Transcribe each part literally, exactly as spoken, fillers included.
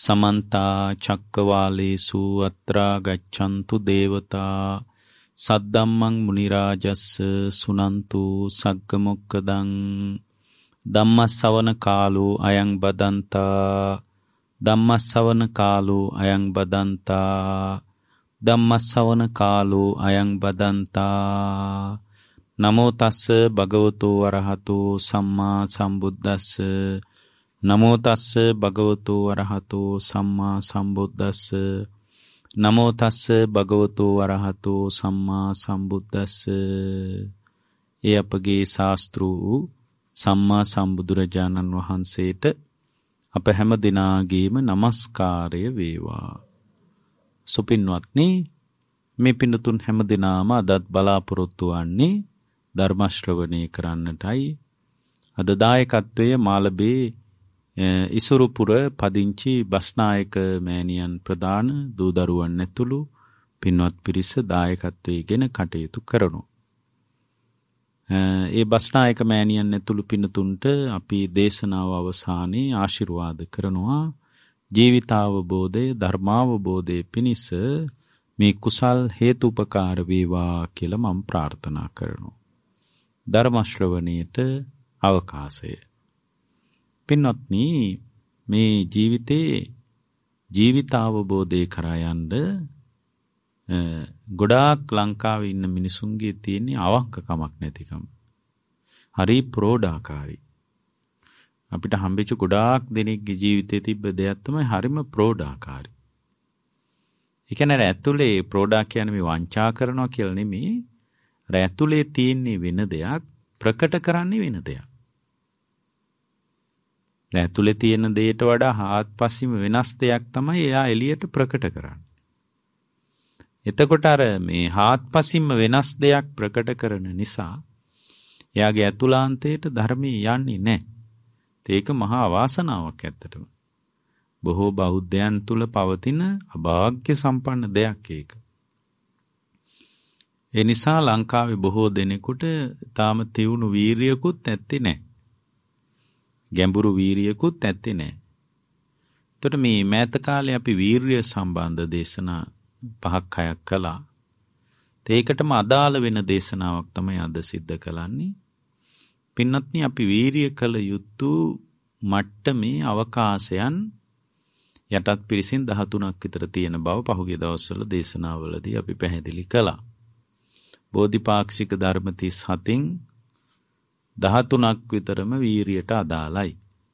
සමන්තා චක්කවාලේසු අත්‍රා ගච්ඡන්තු දේවතා සද්දම්මං මුනි රාජස්ස සුනන්තු සග්ග මොක්ඛදං ධම්මස්සවන කාලෝ අයං බදන්තා ධම්මස්සවන කාලෝ අයං බදන්තා ධම්මස්සවන කාලෝ අයං බදන්තා නමෝ තස්ස භගවතු වරහතෝ සම්මා සම්බුද්දස්ස නමෝ තස්ස භගවතු වරහතෝ සම්මා සම්බුද්දස්ස නමෝ තස්ස භගවතු වරහතෝ සම්මා සම්බුද්දස්ස. ඒ අපගේ ශාස්ත්‍රූ සම්මා සම්බුදුරජාණන් වහන්සේට අප හැම දිනාගේම නමස්කාරය වේවා. සුපින්වත්නි, මේ පින්තුන් හැම දිනාම අදත් බලාපොරොත්තු වන්නේ ධර්ම ශ්‍රවණය කරන්නටයි. අද දායකත්වයේ මාළඹේ ඉසුරුපුර පදිංචි බස්නායක මෑණියන් ප්‍රදාන දූ දරුවන් ඇතුළු පින්වත් පිරිස දායකත්වයේගෙන කටයුතු කරනු. ඒ බස්නායක මෑණියන් ඇතුළු පින්තුන්ට අපි දේශනාව අවසානයේ ආශිර්වාද කරනවා. ජීවිතාවබෝධය ධර්මාවබෝධය පිණිස මේ කුසල් හේතුපකාර වේවා කියලා මම ප්‍රාර්ථනා කරනවා. ධර්ම ශ්‍රවණයට අවකාශය. පින්වත්නි, මේ ජීවිතේ ජීවිතාවබෝධය කරා යන්න ගොඩාක් ලංකාවේ ඉන්න මිනිසුන්ගේ තියෙන අවංකකමක් නැතිකම. හරි ප්‍රෝඩාකාරී. අපිට හම්බෙච්ච ගොඩාක් දෙනෙක්ගේ ජීවිතේ තිබ්බ දෙයක් තමයි හරිම ප්‍රෝඩාකාරී. ඒ කියන්නේ ඇතුලේ ප්‍රෝඩා කියන්නේ මේ වංචා කරනවා කියලා නෙමෙයි. ඇතුලේ තියෙන වෙන දෙයක් ප්‍රකට කරන්නේ වෙන දෙයක්. ඇතුලේ තියෙන දෙයට වඩා හාත්පසින්ම වෙනස් දෙයක් තමයි එයා එළියට ප්‍රකට කරන්නේ. එතකොට අර මේ හාත්පසින්ම වෙනස් දෙයක් ප්‍රකට කරන නිසා එයාගේ ඇතුළාන්තයට ධර්මයේ යන්නේ නැහැ. ඒක මහා අවාසනාවක් ඇත්තටම. බොහෝ බෞද්ධයන් තුල පවතින අභාග්‍ය සම්පන්න දෙයක් ඒක. ඒ නිසා ලංකාවේ බොහෝ දෙනෙකුට තාම තියුණු වීරියකුත් නැත්තේ නැහැ. ගැඹුරු වීරියකුත් ඇත්තේ නැහැ. එතකොට මේ මෑත කාලේ අපි වීරිය සම්බන්ධ දේශනා පහක් හයක් කළා. ඒකටම අදාළ වෙන දේශනාවක් තමයි අද සිද්ධ කරන්නේ. පින්වත්නි, අපි වීරිය කළ යුතු මට්ටමේ අවකාශයන් යටත් පිරිසින් දහතුනක් විතර තියෙන බව පහුගිය දවස්වල දේශනාවලදී අපි පැහැදිලි කළා. බෝධිපාක්ෂික ධර්ම තිස් හතෙන් දහතුනක් විතරම වීරියට අදාළයි.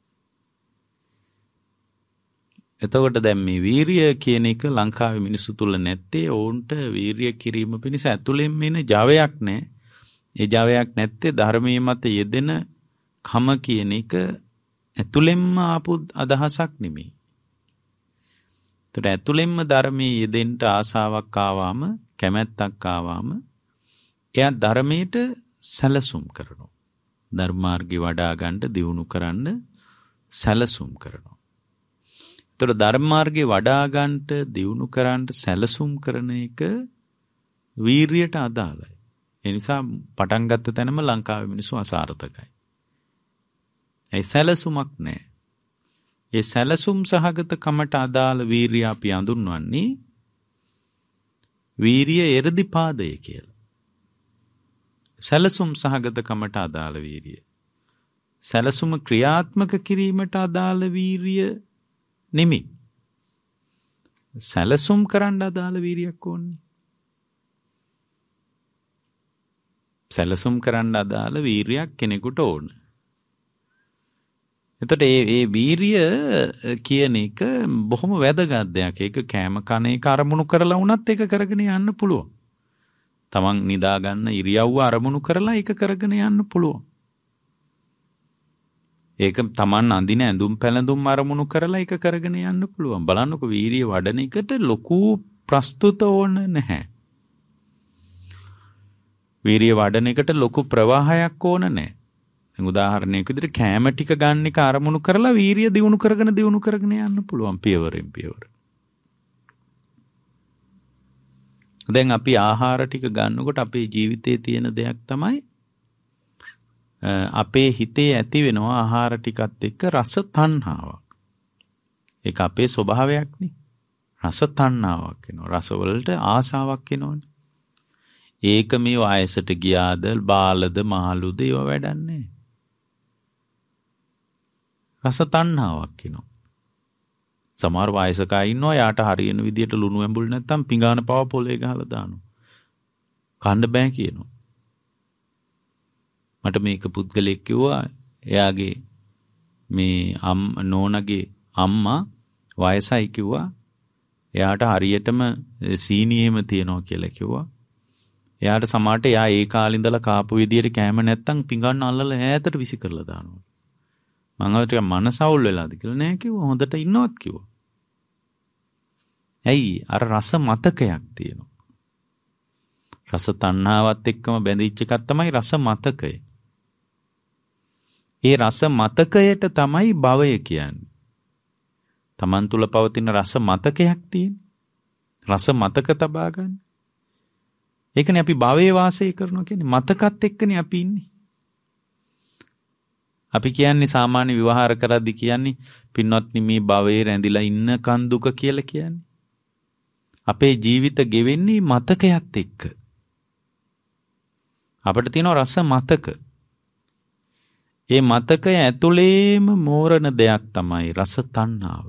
එතකොට දැන් මේ වීරිය කියන එක ලංකාවේ මිනිස්සු තුල නැත්තේ ඔවුන්ට වීරිය කිරීම පිණිස ඇතුළෙන් එන ජවයක් නැහැ. ඒ ජවයක් නැත්තේ ධර්මයේ මත යෙදෙන කම කියන එක ඇතුළෙන්ම ආපු අදහසක් නෙමෙයි. ඒතර ඇතුළෙන්ම ධර්මයේ යෙදෙන්න ආසාවක් ආවම, කැමැත්තක් ආවම එයා ධර්මයට සැලසුම් කරනවා. ධර්මාර්ගය වඩා ගන්න දියුණු කරන්න සැලසුම් කරනවා. ඒතර ධර්මාර්ගය වඩා ගන්නට දියුණු කරන්න සැලසුම් කරන එක වීරියට අදාළයි. ඒ නිසා පටන් ගත්ත තැනම ලංකාවේ මිනිස්සු අසාර්ථකයි. ඒ සැලසුමක් නැහැ. ඒ සැලසුම් සහගත කමට අදාළ වීරිය අපි හඳුන්වන්නේ වීරිය එර්ධිපාදය කියලා. සැලසුම් සහගත කමට අදාළ වීරිය. සැලසුම ක්‍රියාත්මක කිරීමට අදාළ වීරිය නෙමෙයි. සැලසුම් කරන්න අදාළ වීරියක් ඕනේ. සැලසුම් කරන්න අදාළ වීරියක් කෙනෙකුට ඕන. එතකොට මේ මේ වීරිය කියන එක බොහොම වැදගත් දෙයක්. ඒක කෑම කන එක අරමුණු කරලා වුණත් ඒක කරගෙන යන්න පුළුවන්. තමන් නිදා ගන්න ඉරියව්ව අරමුණු කරලා ඒක කරගෙන යන්න පුළුවන්. ඒක තමන් අඳින ඇඳුම් පැළඳුම් අරමුණු කරලා ඒක කරගෙන යන්න පුළුවන්. බලන්නකො වීරිය වඩන එකට ලොකු ප්‍රස්තුත ඕන නැහැ. වීරිය වඩන එකට ලොකු ප්‍රවාහයක් ඕන නැහැ. දැන් උදාහරණයක් විදිහට කෑම ටික ගන්න එක අරමුණු කරලා වීරිය දියුණු කරගෙන දියුණු කරගෙන යන්න පුළුවන් පියවරෙන් පියවර. දැන් අපි ආහාර ටික ගන්නකොට අපේ ජීවිතයේ තියෙන දෙයක් තමයි අපේ හිතේ ඇති වෙනවා ආහාර ටිකත් එක්ක රස තණ්හාවක්. ඒක අපේ ස්වභාවයක්නේ. රස තණ්හාවක් එනවා. රසවලට ආසාවක් එනවනේ. ඒක මේ වයසට ගියාද බාලද මහලුද ඒව වැඩන්නේ. රස තණ්හාවක් එනවා. සමහර වයසක අය ඉන්නවා යාට හරියන විදියට ලුණු ඇඹුල් නැත්තම් පිඟාන පව පොලේ ගහලා දානවා. කන්න බෑ කියනවා. මට මේක පුද්ගලෙක් කිව්වා එයාගේ මේ අම් නෝනගේ අම්මා වයසයි කිව්වා එයාට හරියටම සීනි එහෙම තියනවා කියලා කිව්වා. එයාට සමහරට එයා ඒ කාලේ ඉඳලා කාපු විදියට කැම නැත්තම් පිඟාන අල්ලලා ඈතට විසි කරලා දානවා. මං අර ටික මනස අවුල් වෙලාද කියලා නෑ කිව්වා. හොඳට ඉන්නවත් කිව්වා. ඇයි අර රස මතකයක් තියෙනවා. රස තණ්හාවත් එක්කම බැඳිච්ච එකක් තමයි රස මතකය. ඒ රස මතකයට තමයි භවය කියන්නේ. Taman තුල පවතින රස මතකයක් තියෙන. රස මතක තබා ගන්න. ඒකනේ අපි භවයේ වාසය කරනවා කියන්නේ මතකත් එක්කනේ අපි ඉන්නේ. අපි කියන්නේ සාමාන්‍ය විවහාර කරද්දී කියන්නේ පින්වත්නි මේ භවයේ රැඳිලා ඉන්න කන් දුක කියලා කියන්නේ. අපේ ජීවිත ගෙවෙන්නේ මතකයත් එක්ක. අපිට තියෙන රස මතක. ඒ මතකය ඇතුළේම මෝරණ දෙයක් තමයි රස තණ්හාව.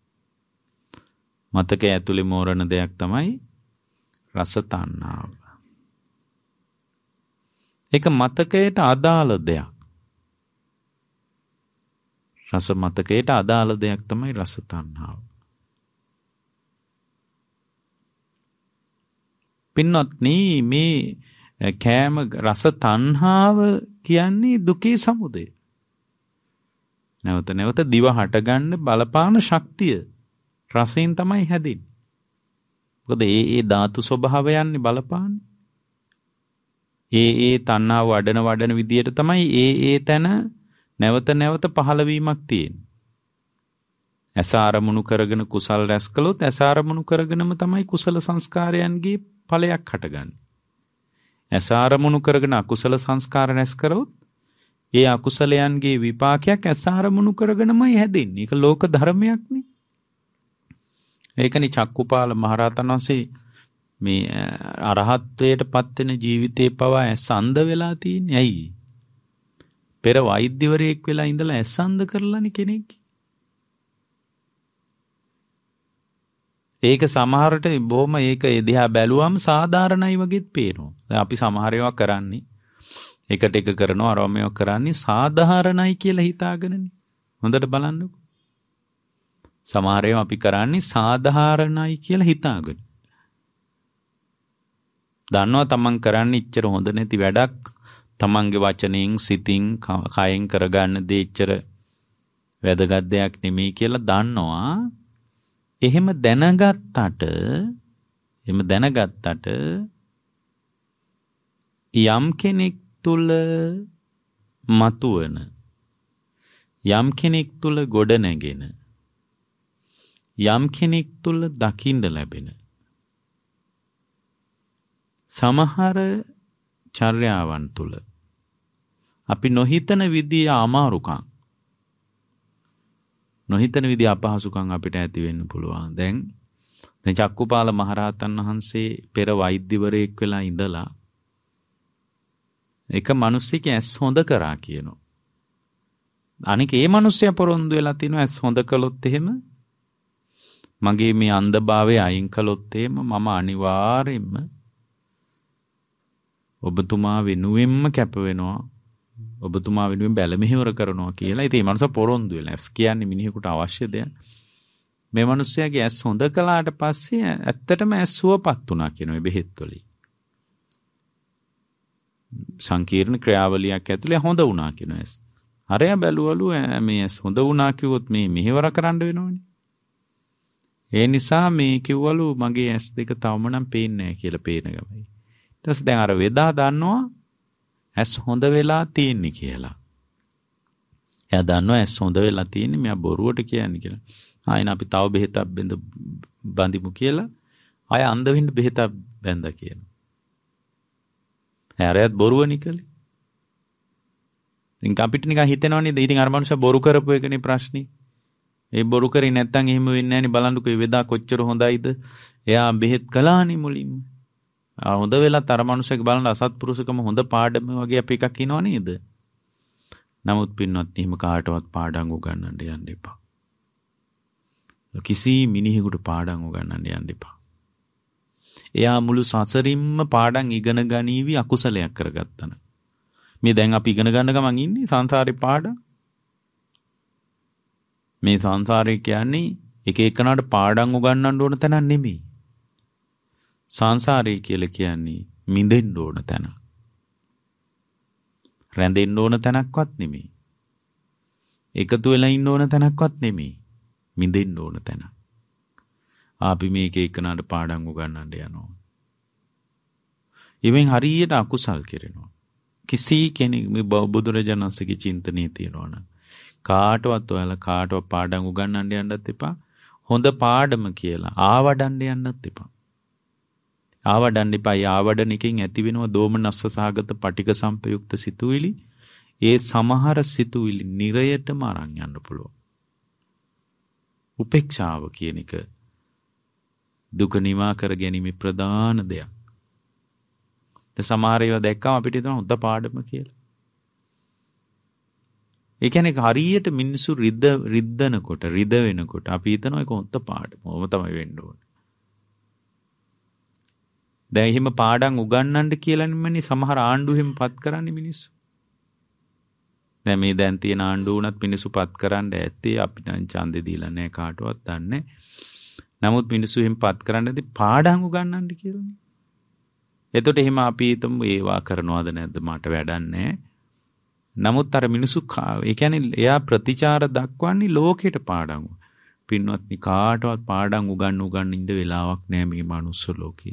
මතකය ඇතුළේ මෝරණ දෙයක් තමයි රස තණ්හාව. ඒක මතකයට අදාළ දෙයක්. රස මතකයට අදාළ දෙයක් තමයි රස තණ්හාව. පින්වත්නි මේ කෑම රස තණ්හාව කියන්නේ දුකේ සමුදය. නැවත නැවත දිව හටගන්න බලපාන ශක්තිය රසයෙන් තමයි හැදෙන්නේ. මොකද ඒ ඒ ධාතු ස්වභාවයන්නේ බලපාන්නේ. ඒ ඒ තණ්හාව වඩන වඩන විදියට තමයි ඒ ඒ තැන නැවත නැවත පහළ වීමක් තියෙන්නේ. ඇස ආරමුණු කරගෙන කුසල් රැස් කළොත් ඇස ආරමුණු කරගෙනම තමයි කුසල සංස්කාරයන්ගේ ඵලයක් හටගන්නේ. ඇස ආරමුණු කරගෙන අකුසල සංස්කාර රැස් කරොත් ඒ අකුසලයන්ගේ විපාකයක් ඇස ආරමුණු කරගෙනමයි හැදෙන්නේ. ඒක ලෝක ධර්මයක්නේ. ඒකනේ චක්කුපාල මහරහතන් වහන්සේ මේ අරහත්ත්වයට පත් වෙන ජීවිතේ පවා ඇස් අන්ධ වෙලා තියෙන්නේ. ඇයි? පෙර වෛද්‍යවරයෙක් වෙලා ඉඳලා ඇස් අන්ධ කරලානේ කෙනෙක්. ඒක සමහරට බොහොම ඒක එදිහා බැලුවම සාධාරණයි වගේත් පේනවා. දැන් අපි සමහර ඒවා කරන්නේ එකට එක කරනවා අරම ඒවා කරන්නේ සාධාරණයි කියලා හිතාගෙනනේ. හොඳට බලන්නකෝ. සමහර ඒවා අපි කරන්නේ සාධාරණයි කියලා හිතාගෙන. දන්නවා තමන් කරන්නේ ඉච්චර හොඳ නැති වැඩක්. තමන්ගේ වචනෙන් සිතින් කයෙන් කරගන්න දේ ඉච්චර වැදගත් දෙයක් නෙමෙයි කියලා දන්නවා. එහෙම දැනගත්තට එහෙම දැනගත්තට යම් කෙනෙක් තුල මතුවන යම් කෙනෙක් තුල ගොඩ නැගෙන යම් කෙනෙක් තුල දකින්න ලැබෙන සමහර චර්යාවන් තුල අපි නොහිතන විදිය අමාරුකම් නොහිතන විදිහ අපහසුකම් අපිට ඇති වෙන්න පුළුවන්. දැන් දැන් චක්කුපාල මහරහතන් වහන්සේ පෙර වෛද්‍යවරයෙක් වෙලා ඉඳලා එක මිනිස්සෙක් ඇස් හොඳ කරා කියනවා. අනික ඒ මිනිස්සයා පොරොන්දු වෙලා තිනවා ඇස් හොඳ කළොත් එහෙම මගේ මේ අන්ධභාවය අයින් කළොත් එහෙම මම අනිවාර්යයෙන්ම ඔබතුමා වෙනුවෙන්ම කැප වෙනවා. ඔබතුමා වෙනුවෙන් බැල මෙහෙවර කරනවා කියලා. ඉතින් මේ මනුස්සයා පොරොන්දු වෙලා. ඇස් කියන්නේ මිනිහෙකුට අවශ්‍ය දෙයක්. මේ මනුස්සයාගේ ඇස් හොඳ කළාට පස්සේ ඇත්තටම ඇස් සුවපත් වුණා කියනවා බෙහෙත් වලින්. සංකීර්ණ ක්‍රියාවලියක් ඇතුලේ හොඳ වුණා කියනවා ඇස්. අරයා බැලුවලු මේ ඇස් හොඳ වුණා කිව්වොත් මේ මෙහෙවර කරන්න වෙනවනේ. ඒ නිසා මේ කිව්වලු මගේ ඇස් දෙක තවම නම් පේන්නේ නැහැ කියලා පේන ගමයි. ඊට පස්සේ දැන් අර වේදා දන්නවා ඇස් හොඳ වෙලා තියෙන්නේ කියලා. එයා දන්නවා ඇස් හොඳ වෙලා තියෙන්නේ මෙයා බොරුවට කියන්නේ කියලා. ආයෙන අපි තව බෙහෙතක් බඳ බඳිමු කියලා ආය අන්ධ වෙන්න බෙහෙතක් බැඳා කියනවා. හැරයත් බොරුවනි කලේ. ඉතින් අපිට නිකන් හිතෙනවනේ ඉතින් අර මනුස්සයා බොරු කරපු එකනේ ප්‍රශ්නේ. ඒ බොරු කරේ නැත්තම් එහෙම වෙන්නේ නැහනේ. බලන්නකෝ මේ වෙදා කොච්චර හොඳයිද. එයා බෙහෙත් කළානේ මුලින්ම. ආ හොඳ වෙලත් අර මනුස්සයෙක් බලන්න අසත්පුරුෂකම හොඳ පාඩම වගේ අපි එකක් කියනව නේද? නමුත් පින්වත් එහෙම කාටවත් පාඩම් උගන්නන්න යන්න එපා. කිසි මිනිහෙකුට පාඩම් උගන්නන්න යන්න එපා. එයා මුළු සසරින්ම පාඩම් ඉගෙන ගනීවි අකුසලයක් කරගත්තන. මේ දැන් අපි ඉගෙන ගන්න ගමන් ඉන්නේ සංසාරේ පාඩම්. මේ සංසාරේ කියන්නේ එක එකනට පාඩම් උගන්නන්න ඕන තැනක් නෙමෙයි. සංසාරේ කියලා කියන්නේ මිදෙන්න ඕන තැන. රැඳෙන්න ඕන තැනක්වත් නෙමෙයි. එකතු වෙලා ඉන්න ඕන තැනක්වත් නෙමෙයි. මිදෙන්න ඕන තැන. අපි මේක එකනට පාඩම් උගන්නන්න යනවා. ඉවෙන් හරියට අකුසල් කරනවා. කිසි කෙනෙක් මේ බුදුරජාණන්සේගේ චින්තනයේ තියනවනම් කාටවත් ඔයාලා කාටවත් පාඩම් උගන්නන්න යන්නත් එපා. හොඳ පාඩම කියලා ආවඩන්න යන්නත් එපා. ආවඩන්න එපා. ආවඩන එකෙන් ඇති වෙනවා දෝමනස්ස සහගත පටික සම්පයුක්ත සිතුවිලි. ඒ සමහර සිතුවිලි නිරයටම අරන් යන්න පුළුවන්. උපේක්ෂාව කියන එක දුක නිවා කර ගැනීමේ ප්‍රධාන දෙයක්. සමහර ඒවා දැක්කම අපිට හිතෙනවා හොඳ පාඩම කියලා. ඒ කියන්නේ හරියට මිනිස්සු රිද්ද රිද්දනකොට රිද වෙනකොට අපි හිතනවා ඒක හොඳ පාඩම. ඕම තමයි වෙන්න ඕනේ. දැන් එහෙම පාඩම් උගන්නන්න කියලා නෙමෙයි සමහර ආණ්ඩු එහෙම පත් කරන්නේ මිනිස්සු. දැන් මේ දැන් තියෙන ආණ්ඩු උනත් මිනිස්සු පත් කරන්න ඇත්තේ අපිට ඡන්දේ දීලා නැහැ කාටවත් දන්නේ. නමුත් මිනිස්සු එහෙම පත් කරන්නදී පාඩම් උගන්නන්න කියලානේ. එතකොට එහෙම අපි හිතමු ඒවා කරනවද නැද්ද මට වැඩක් නැහැ. නමුත් අර මිනිස්සු ඒ කියන්නේ එයා ප්‍රතිචාර දක්වන්නේ ලෝකෙට පාඩම්. පින්වත්නි කාටවත් පාඩම් උගන්න උගන්න ඉන්න වෙලාවක් නැහැ මේ මනුස්ස ලෝකේ.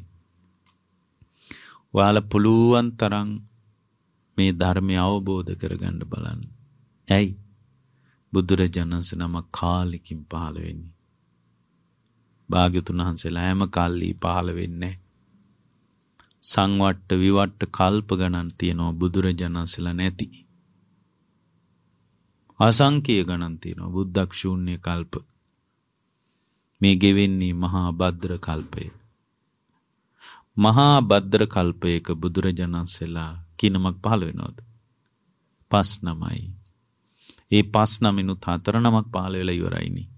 ඔයාලා පුළුවන් තරම් මේ ධර්මය අවබෝධ කරගන්න බලන්න. ඇයි? බුදුරජාණන් වහන්සේ නම කාලෙකින් පහළ වෙන්නේ. භාග්‍යවතුන් වහන්සේලා හැම කල්ලි පහළ වෙන්නේ සංවට්ට විවට්ට කල්ප ගණන් තියෙනවා බුදුරජාණන් වහන්සේලා නැති. අසංඛ්‍ය ගණන් තියෙනවා බුද්ධක් ශූන්‍ය කල්ප. මේ ගෙවෙන්නේ මහා භද්‍ර කල්පය. මහා භද්‍ර කල්පයක බුදුරජාණන් වහන්සේලා කිනමක් පහළ වෙනවද? පස් නමයි. ඒ පස් නමිනුත් හතර නමක් පහළ වෙලා ඉවරයිනේ.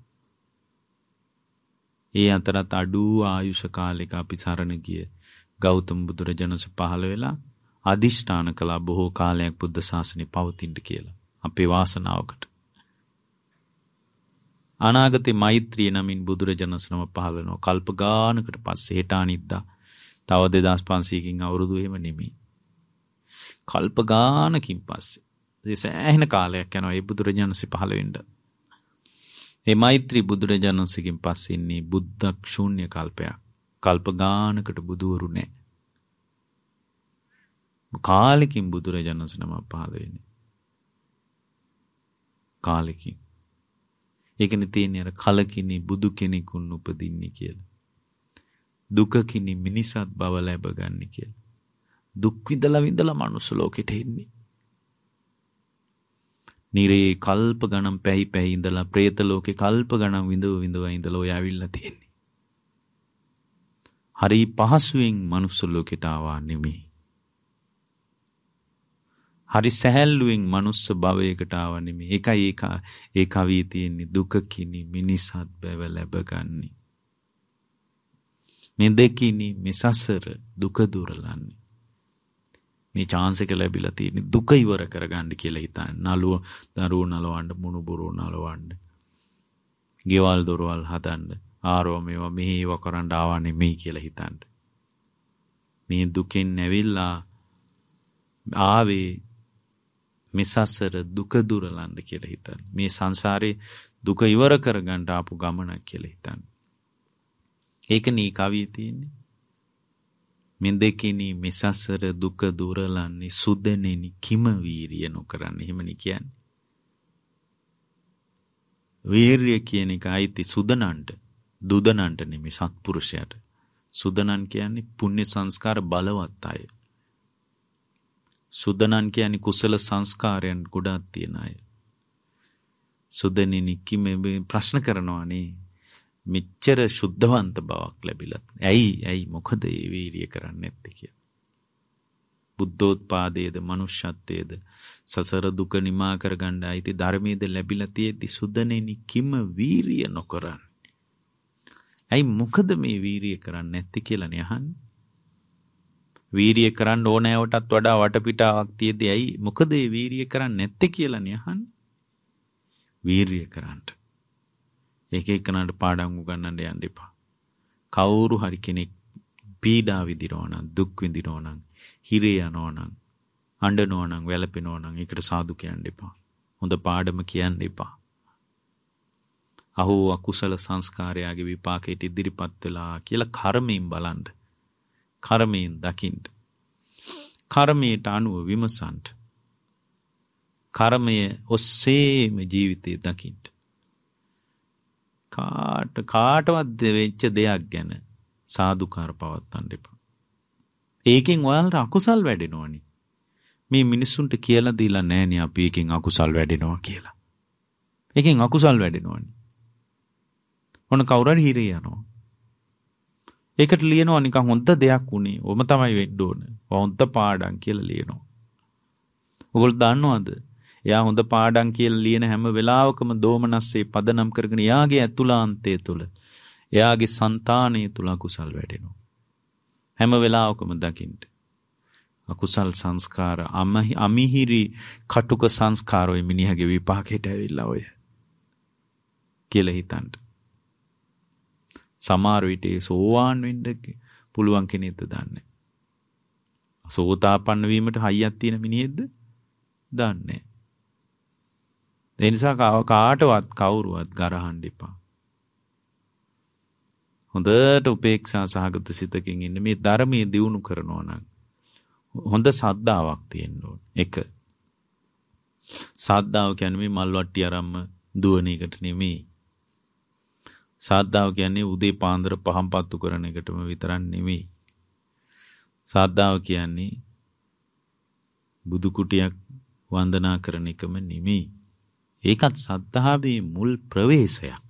ඒ අතරත් අඩු ආයුෂ කාලයක අපි සරණ ගිය ගෞතම බුදුරජාණන් වහන්සේ පහළ වෙලා අදිෂ්ඨාන කළා බොහෝ කාලයක් බුද්ධ ශාසනය පවතින්න කියලා. අපේ වාසනාවකට. අනාගතේ මෛත්‍රිය නමින් බුදුරජාණන් වහන්සේ නම පහළ වෙනවා. කල්ප ගානකට පස්සේ හෙට අනිද්දා තව දෙදාස් පන්සීයකින් අවුරුදු එහෙම නෙමෙයි. කල්ප ගානකින් පස්සේ. ඒ සෑහෙන කාලයක් යනවා මේ බුදුරජාණන් වහන්සේ පහළ වෙන්න. මේ මෛත්‍රී බුදුරජාණන් වහන්සේකින් පස්සේ ඉන්නේ බුද්ධක් ශූන්‍ය කල්පයක්. කල්ප ගානකට බුදුවරු නැහැ. කාලෙකින් බුදුරජාණන් වහන්සේ නම පහළ වෙන්නේ. කාලෙකින්. ඒකනේ තියෙන්නේ අර කලකිනි බුදු කෙනෙකුන් උපදින්නේ කියලා. දුකකිනි මිනිසත් බව ලැබ ගන්න කියලා. දුක් විඳලා විඳලා මනුස්ස ලෝකෙට එන්නේ. නිරේ කල්ප ගණන් පැහි පැහි ඉඳලා പ്രേත ලෝකේ කල්ප ගණන් විඳව විඳව ඉඳලා ඔය ඇවිල්ලා තියෙන්නේ. හරි පහසුවෙන් මනුස්ස ලෝකෙට ආවා නෙමෙයි. හරි සැහැල්ලුවෙන් මනුස්ස භවයකට ආවා නෙමෙයි. ඒකයි ඒක ඒ කවියේ තියෙන්නේ දුකකිනි මිනිසත් බව ලැබගන්නේ. මේ දෙකිනි මේ සසර දුක දුරලන්නේ. මේ chance එක ලැබිලා තියෙන්නේ දුක ඉවර කරගන්න කියලා හිතන්නේ. නළුව දරුවෝ නලවන්න මුණුබුරෝ නලවන්න. ගෙවල් දොරවල් හදන්න. ආරෝ මේවා මෙහෙව කරන්න ආවා නෙමෙයි කියලා හිතන්න. මේ දුකෙන් නැවිලා ආවේ මේ සසර දුක දුරලන්න කියලා හිතන්න. මේ සංසාරේ දුක ඉවර කරගන්න ආපු ගමනක් කියලා හිතන්න. ඒක නී කවියේ තියෙන්නේ. මෙන්දකිනි මේ සසර දුක දුරලන්නේ සුදනෙනි කිම වීරිය නොකරන්නේ. එහෙමනේ කියන්නේ. වීරිය කියන එක අයිති සුදනන්ට දුදනන්ට නෙමෙයි සත්පුරුෂයාට. සුදනන් කියන්නේ පුණ්‍ය සංස්කාර බලවත් අය. සුදනන් කියන්නේ කුසල සංස්කාරයන් ගොඩක් තියෙන අය. සුදනේ නික්කිම ප්‍රශ්න කරනවානේ. මෙච්චර සුද්ධවන්ත බවක් ලැබිලත්. ඇයි ඇයි මොකද මේ වීරිය කරන්නේ නැත්තේ කියලා. බුද්ධෝත්පාදයේද මනුෂ්‍යත්වයේද සසර දුක නිමා කරගන්න අයිති ධර්මයේද ලැබිලා තියෙද්දි සුදනේ නික්කිම වීරිය නොකරන්නේ. ඇයි මොකද මේ වීරිය කරන්නේ නැත්තේ කියලානේ අහන්නේ. වීරිය කරන්න ඕනෑවටත් වඩා වටපිටාවක් තියෙද්දි ඇයි මොකද මේ වීරිය කරන්නේ නැත්තේ කියලානේ අහන්නේ. වීරිය කරන්න. එක එකනට පාඩම් උගන්නන්න යන්න එපා. කවුරු හරි කෙනෙක් පීඩා විඳිනවා නම් දුක් විඳිනවා නම් හිරේ යනවා නම් අඬනවා නම් වැළපෙනවා නම් ඒකට සාදු කියන්න එපා. හොඳ පාඩම කියන්න එපා. අහෝ අකුසල සංස්කාරයගේ විපාකයට ඉදිරිපත් වෙලා කියලා කර්මයෙන් බලන්න. කර්මයෙන් දකින්න. කර්මයට අනුව විමසන්න. කර්මය ඔස්සේම ජීවිතේ දකින්න. කාට කාටවත් වෙච්ච දෙයක් ගැන සාදුකාර පවත්වන්න එපා. ඒකෙන් ඔයාලට අකුසල් වැඩෙනවනේ. මේ මිනිස්සුන්ට කියලා දීලා නැහනේ අපි එකෙන් අකුසල් වැඩෙනවා කියලා. එකෙන් අකුසල් වැඩෙනවනේ. ඔන්න කවුරු හරි හිරේ යනවා. ඒකට ලියනවා නිකන් හොඳ දෙයක් උනේ. ඔම තමයි වෙන්න ඕන. හොඳ පාඩම් කියලා ලියනවා. ඔයගොල්ලෝ දන්නවද? එයා හොඳ පාඩම් කියලා ලියන හැම වෙලාවකම දෝමනස්සේ පදනම් කරගෙන එයාගේ ඇතුළාන්තය තුළ එයාගේ సంతානය තුළ අකුසල් වැඩෙනවා. හැම වෙලාවකම දකින්න. අකුසල් සංස්කාර අමිහිරි කටුක සංස්කාර ඔය මිනිහගේ විපාකයට ඇවිල්ලා ඔය කියලා හිතන්න. සමහර විට සෝවාන් වෙන්න පුළුවන් කෙනෙක්ද දන්නේ. සෝතාපන්න වීමට හයියක් තියෙන මිනිහෙක්ද දන්නේ. ඒ නිසා කාටවත් කවුරුවත් ගරහන්න එපා. හොඳට උපේක්ෂා සහගත සිතකින් ඉන්න මේ ධර්මයේ දියුණු කරනවා නම් හොඳ සද්ධාාවක් තියෙන්න ඕන. එක සද්ධාව කියන්නේ මේ මල් වට්ටි අරම්ම දුවන එකට නෙමෙයි. සද්ධාව කියන්නේ උදේ පාන්දර පහන් පත්තු කරන එකටම විතරක් නෙමෙයි. සද්ධාව කියන්නේ බුදු කුටියක් වන්දනා කරන එකම නෙමෙයි. ඒකත් සද්ධාවේ මුල් ප්‍රවේශයක්.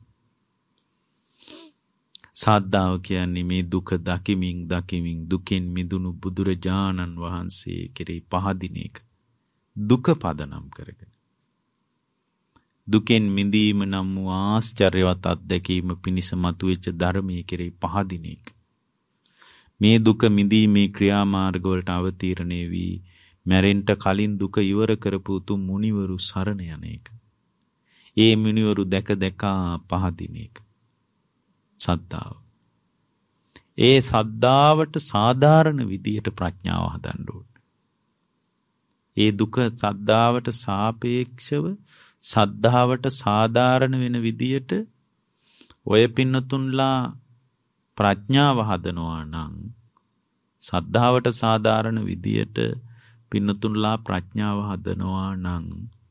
සද්ධාව කියන්නේ මේ දුක දකිමින් දකිමින් දුකෙන් මිදුණු බුදුරජාණන් වහන්සේ කෙරෙහි පහදින එක. දුක පදනම් කරගෙන. දුකෙන් මිදීම නම් වූ ආශ්චර්යවත් අත්දැකීම පිණිස මතුවෙච්ච ධර්මයේ කෙරෙහි පහදින එක. මේ දුක මිදීමේ ක්‍රියාමාර්ගවලට අවතීර්ණය වී මැරෙන්න කලින් දුක ඉවර කරපු උතුම් මුනිවරු සරණ යන එක. ඒ මුනිවරු දැක දැක පහදින එක. සද්ධාව. ඒ සද්ධාවට සාධාරණ විදියට ප්‍රඥාව හදන්න ඕනේ. ඒ දුක සද්ධාවට සාපේක්ෂව සද්ධාවට සාධාරණ වෙන විදියට ඔය පින්නතුන්ලා ප්‍රඥාව හදනවා නම් සද්ධාවට සාධාරණ විදියට පින්නතුන්ලා ප්‍රඥාව හදනවා නම්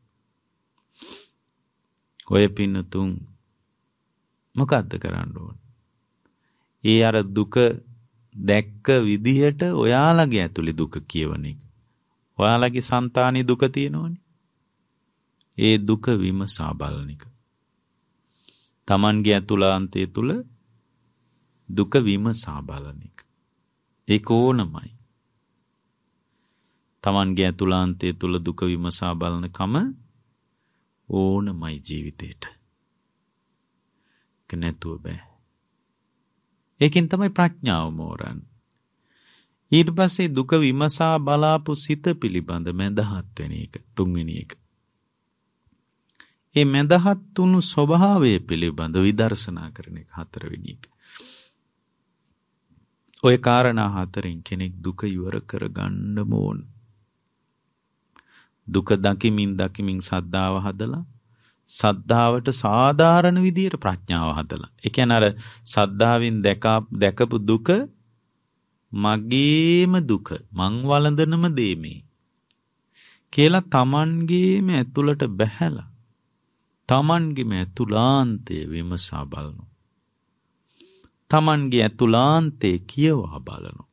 ඔය පින්නතුන් මොකද්ද කරන්න ඕන? ඒ අර දුක දැක්ක විදිහට ඔයාලගේ ඇතුලේ දුක කියවන එක. ඔයාලගේ సంతානි දුක තියෙනවනේ. ඒ දුක විමසා බලන එක. Tamanගේ ඇතුළාන්තය තුල දුක විමසා බලන එක. ඒක ඕනමයි. Tamanගේ ඇතුළාන්තය තුල දුක විමසා බලන කම ඕනමයි ජීවිතේට. නැතුව බෑ. ඒකෙන් තමයි ප්‍රඥාව මෝරන්නේ. ඊට පස්සේ දුක විමසා බලාපු සිත පිළිබඳ මැදහත් වෙන එක තුන්වෙනි එක. ඒ මැදහත් තුණු ස්වභාවය පිළිබඳ විදර්ශනා කරන එක හතරවෙනි එක. ඔය කාරණා හතරෙන් කෙනෙක් දුක ඉවර කරගන්න ඕන. දුක දකිමින් දකිමින් සද්ධාව හදලා සද්ධාවට සාධාරණ විදියට ප්‍රඥාව හදලා. ඒ කියන්නේ අර සද්ධාවෙන් දැක දැකපු දුක මගේම දුක මං වළඳනම දේ මේ කියලා Tamanගේම ඇතුළට බැහැලා Tamanගේම ඇතුළාන්තය විමසා බලනවා. Tamanගේ ඇතුළාන්තය කියවා බලනවා.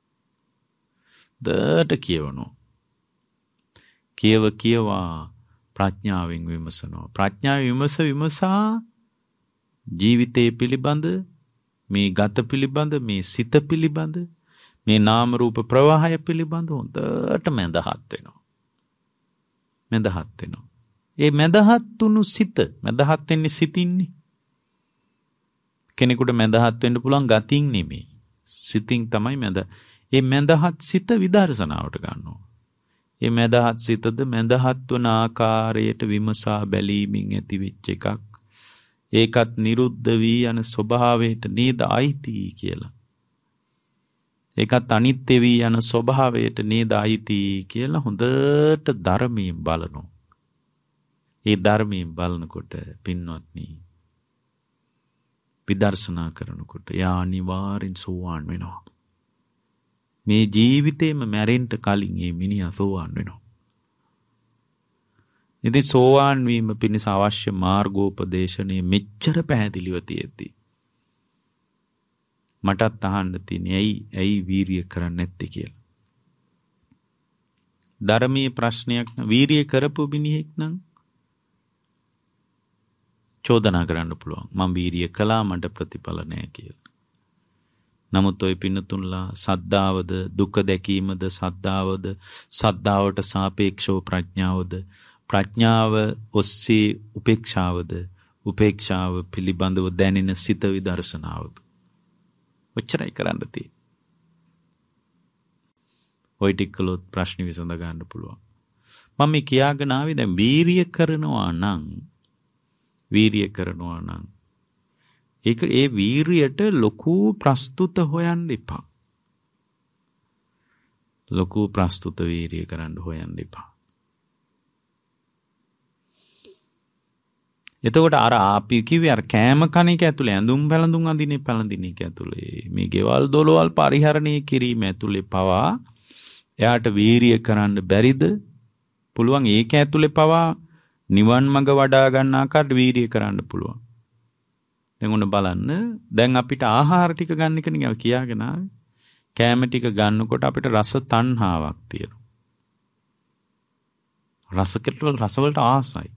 දට කියවනවා. කියව කියවා ප්‍රඥාවෙන් විමසනවා. ප්‍රඥාව විමස විමසා ජීවිතයේ පිළිබඳ, මේ ගත පිළිබඳ, මේ සිත පිළිබඳ, මේ නාම රූප ප්‍රවාහය පිළිබඳ හොඳට මැදහත් වෙනවා. මැදහත් වෙනවා. ඒ මැදහත් වුණු සිත, මැදහත් වෙන්නේ සිතින්නේ. කෙනෙකුට මැදහත් වෙන්න පුළුවන් ගතින් නෙමෙයි. සිතින් තමයි මැද. ඒ මැදහත් සිත විදර්ශනාවට ගන්නවා. ඒ මැදහත් සිතද මැදහත් වන ආකාරයට විමසා බැලීමෙන් ඇති වෙච්ච එකක්. ඒකත් නිරුද්ධ වී යන ස්වභාවයට නේද අයිති කියලා. ඒකත් අනිත්‍ය වී යන ස්වභාවයට නේද අයිති කියලා හොඳට ධර්මයෙන් බලනවා. ඒ ධර්මයෙන් බලනකොට පින්වත්නි, විදර්ශනා කරනකොට යා අනිවාර්යෙන් සෝවාන් වෙනවා. මේ ජීවිතේම මැරෙන්න කලින් මේ මිනිහා සෝවාන් වෙනවා. ඉතින් සෝවාන් වීම පිණිස අවශ්‍ය මාර්ගෝපදේශනේ මෙච්චර පැහැදිලිව තියෙද්දී මටත් අහන්න තියෙන්නේ ඇයි ඇයි වීරිය කරන්නේ නැත්තේ කියලා. ධර්මීය ප්‍රශ්නයක් නම් වීරිය කරපු මිනිහෙක් නම් චෝදනා කරන්න පුළුවන්. මම වීරිය කළා මට ප්‍රතිඵල නැහැ කියලා. නමුත් ඔය පින්නතුන්ලා සද්ධාවද, දුක දැකීමද සද්ධාවද, සද්ධාවට සාපේක්ෂව ප්‍රඥාවද, ප්‍රඥාව ඔස්සේ උපේක්ෂාවද, උපේක්ෂාව පිළිබඳව දැනෙන සිත විදර්ශනාවද. ඔච්චරයි කරන්න තියෙන්නේ. ඔය ටික කළොත් ප්‍රශ්න විසඳ ගන්න පුළුවන්. මම මේ කියාගෙන ආවේ දැන් වීරිය කරනවා නම්, වීරිය කරනවා නම් ඒක ඒ වීරියට ලොකු ප්‍රස්තුත හොයන්න එපා. ලොකු ප්‍රස්තුත වීරිය කරන්න හොයන්න එපා. එතකොට අර අපි කිව්වේ අර කෑම කන එක ඇතුලේ, ඇඳුම් පැළඳුම් අඳින පැළඳින එක ඇතුලේ, මේ ගෙවල් දොළවල් පරිහරණය කිරීම ඇතුලේ පවා එයාට වීරිය කරන්න බැරිද? පුළුවන්. ඒක ඇතුලේ පවා නිවන් මඟ වඩා ගන්න ආකාරයට වීරිය කරන්න පුළුවන්. දැන් ඔන්න බලන්න, දැන් අපිට ආහාර ටික ගන්න එක නිකන් කියාගෙන ආවේ. කෑම ටික ගන්නකොට අපිට රස තණ්හාවක් තියෙනවා. රස කෙටවල රස වලට ආසයි.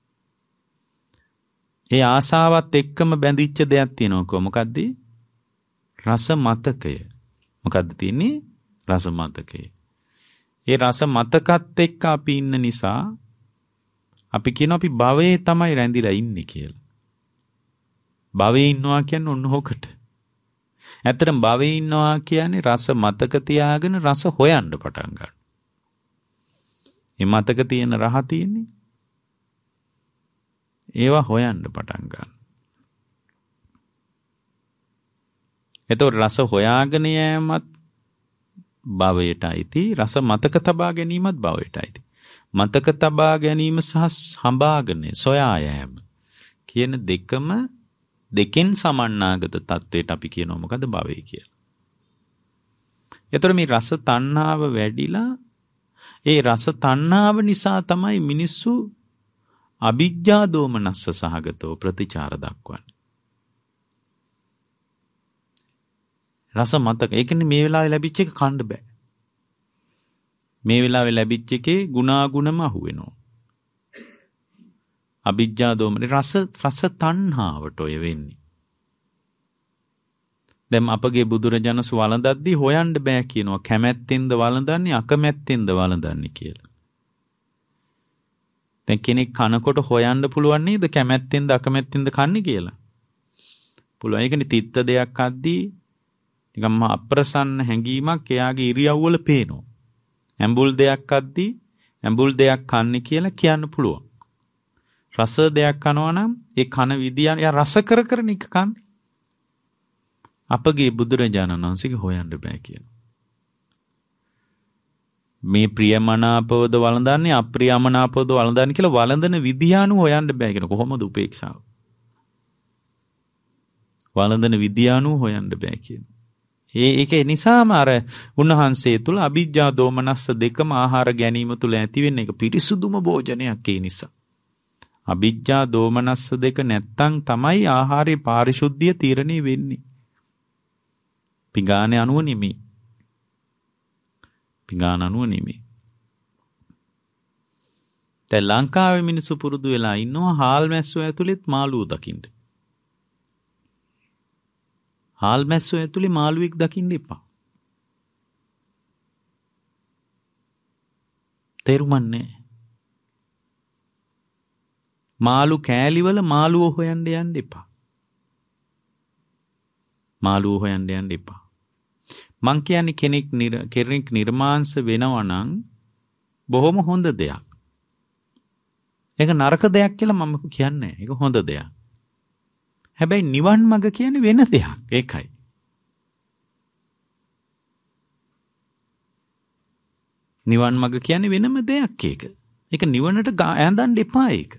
ඒ ආසාවත් එක්කම බැඳිච්ච දෙයක් තියෙනවා. කො මොකද්ද? රස මතකය. මොකද්ද තියෙන්නේ? රස මතකය. ඒ රස මතකත් එක්ක අපි ඉන්න නිසා අපි කියන අපි භවයේ තමයි රැඳිලා ඉන්නේ කියලා. භවයේ ඉන්නවා කියන්නේ ඔන්න හොකට. ඇත්තටම භවයේ ඉන්නවා කියන්නේ රස මතක තියාගෙන රස හොයන්න පටන් ගන්න. මේ මතක තියෙන රහ තියෙන්නේ. ඒවා හොයන්න පටන් ගන්න. එතකොට රස හොයාගෙන යෑමත් භවයට අයිති, රස මතක තබා ගැනීමත් භවයට අයිති. මතක තබා ගැනීම සහ හඹාගෙන සොයා යෑම කියන දෙකම දෙකෙන් සමන්නාගත තත්වයට අපි කියනවා මොකද? භවය කියලා. එතකොට මේ රස තණ්හාව වැඩිලා, ඒ රස තණ්හාව නිසා තමයි මිනිස්සු අවිජ්ජා දෝමනස්ස සහගතව ප්‍රතිචාර දක්වන්නේ. රස මතක. ඒ කියන්නේ මේ වෙලාවේ ලැබිච්ච එක කන්න බෑ. මේ වෙලාවේ ලැබිච්ච එකේ ගුණාගුණම අහුවෙනවා. අවිජ්ජා දෝමන රස රස තණ්හාවට ඔය වෙන්නේ. දැන් අපගේ බුදුරජාණන් වළඳද්දී හොයන්න බෑ කියනවා. කැමැත්තෙන්ද වළඳන්නේ අකමැත්තෙන්ද වළඳන්නේ කියලා. දැන් කෙනෙක් කනකොට හොයන්න පුළුවන් නේද කැමැත්තෙන්ද අකමැත්තෙන්ද කන්නේ කියලා? පුළුවන්. ඒකනේ තිත්ත දෙයක් අද්දී නිකම්ම අප්‍රසන්න හැඟීමක් එයාගේ ඉරියව් වල පේනවා. ඇඹුල් දෙයක් අද්දී ඇඹුල් දෙයක් කන්නේ කියලා කියන්න පුළුවන්. රස දෙයක් කනවා නම් ඒ කන විදිය යා රස කර කර නික කන්නේ. අපගේ බුදුරජාණන් වහන්සේගේ හොයන්න බෑ කියනවා. මේ ප්‍රියමනාපවද වළඳන්නේ අප්‍රියමනාපවද වළඳන්නේ කියලා වළඳන විදිය අනුව හොයන්න බෑ කියන කොහොමද උපේක්ෂාව? වළඳන විදිය අනුව හොයන්න බෑ කියන. ඒ ඒක නිසාම අර උන්වහන්සේ තුල අවිජ්ජා දෝමනස්ස දෙකම ආහාර ගැනීම තුල ඇති වෙන එක පිරිසුදුම භෝජනයක් ඒ නිසා. අවිජ්ජා දෝමනස්ස දෙක නැත්තම් තමයි ආහාරයේ පාරිශුද්ධිය තීරණය වෙන්නේ. පිඟානේ අනුව නෙමෙයි. පිඟාන අනුව නෙමෙයි. දැන් ලංකාවේ මිනිස්සු පුරුදු වෙලා ඉන්නවා හාල් මැස්සෝ ඇතුළෙත් මාළුවෝ දකින්න. හාල් මැස්සෝ ඇතුළේ මාළුවෙක් දකින්න එපා. තේරුම්න්නේ. මාළු කෑලිවල මාළුවෝ හොයන්න යන්න එපා. මාළුවෝ හොයන්න යන්න එපා. මං කියන්නේ කෙනෙක් කෙනෙක් නිර්මාංශ වෙනවා නම් බොහොම හොඳ දෙයක්. ඒක නරක දෙයක් කියලා මම කියන්නේ. ඒක හොඳ දෙයක්. හැබැයි නිවන් මඟ කියන්නේ වෙන දෙයක්. ඒකයි. නිවන් මඟ කියන්නේ වෙනම දෙයක් ඒක. ඒක නිවනට ඈඳන්න එපා ඒක.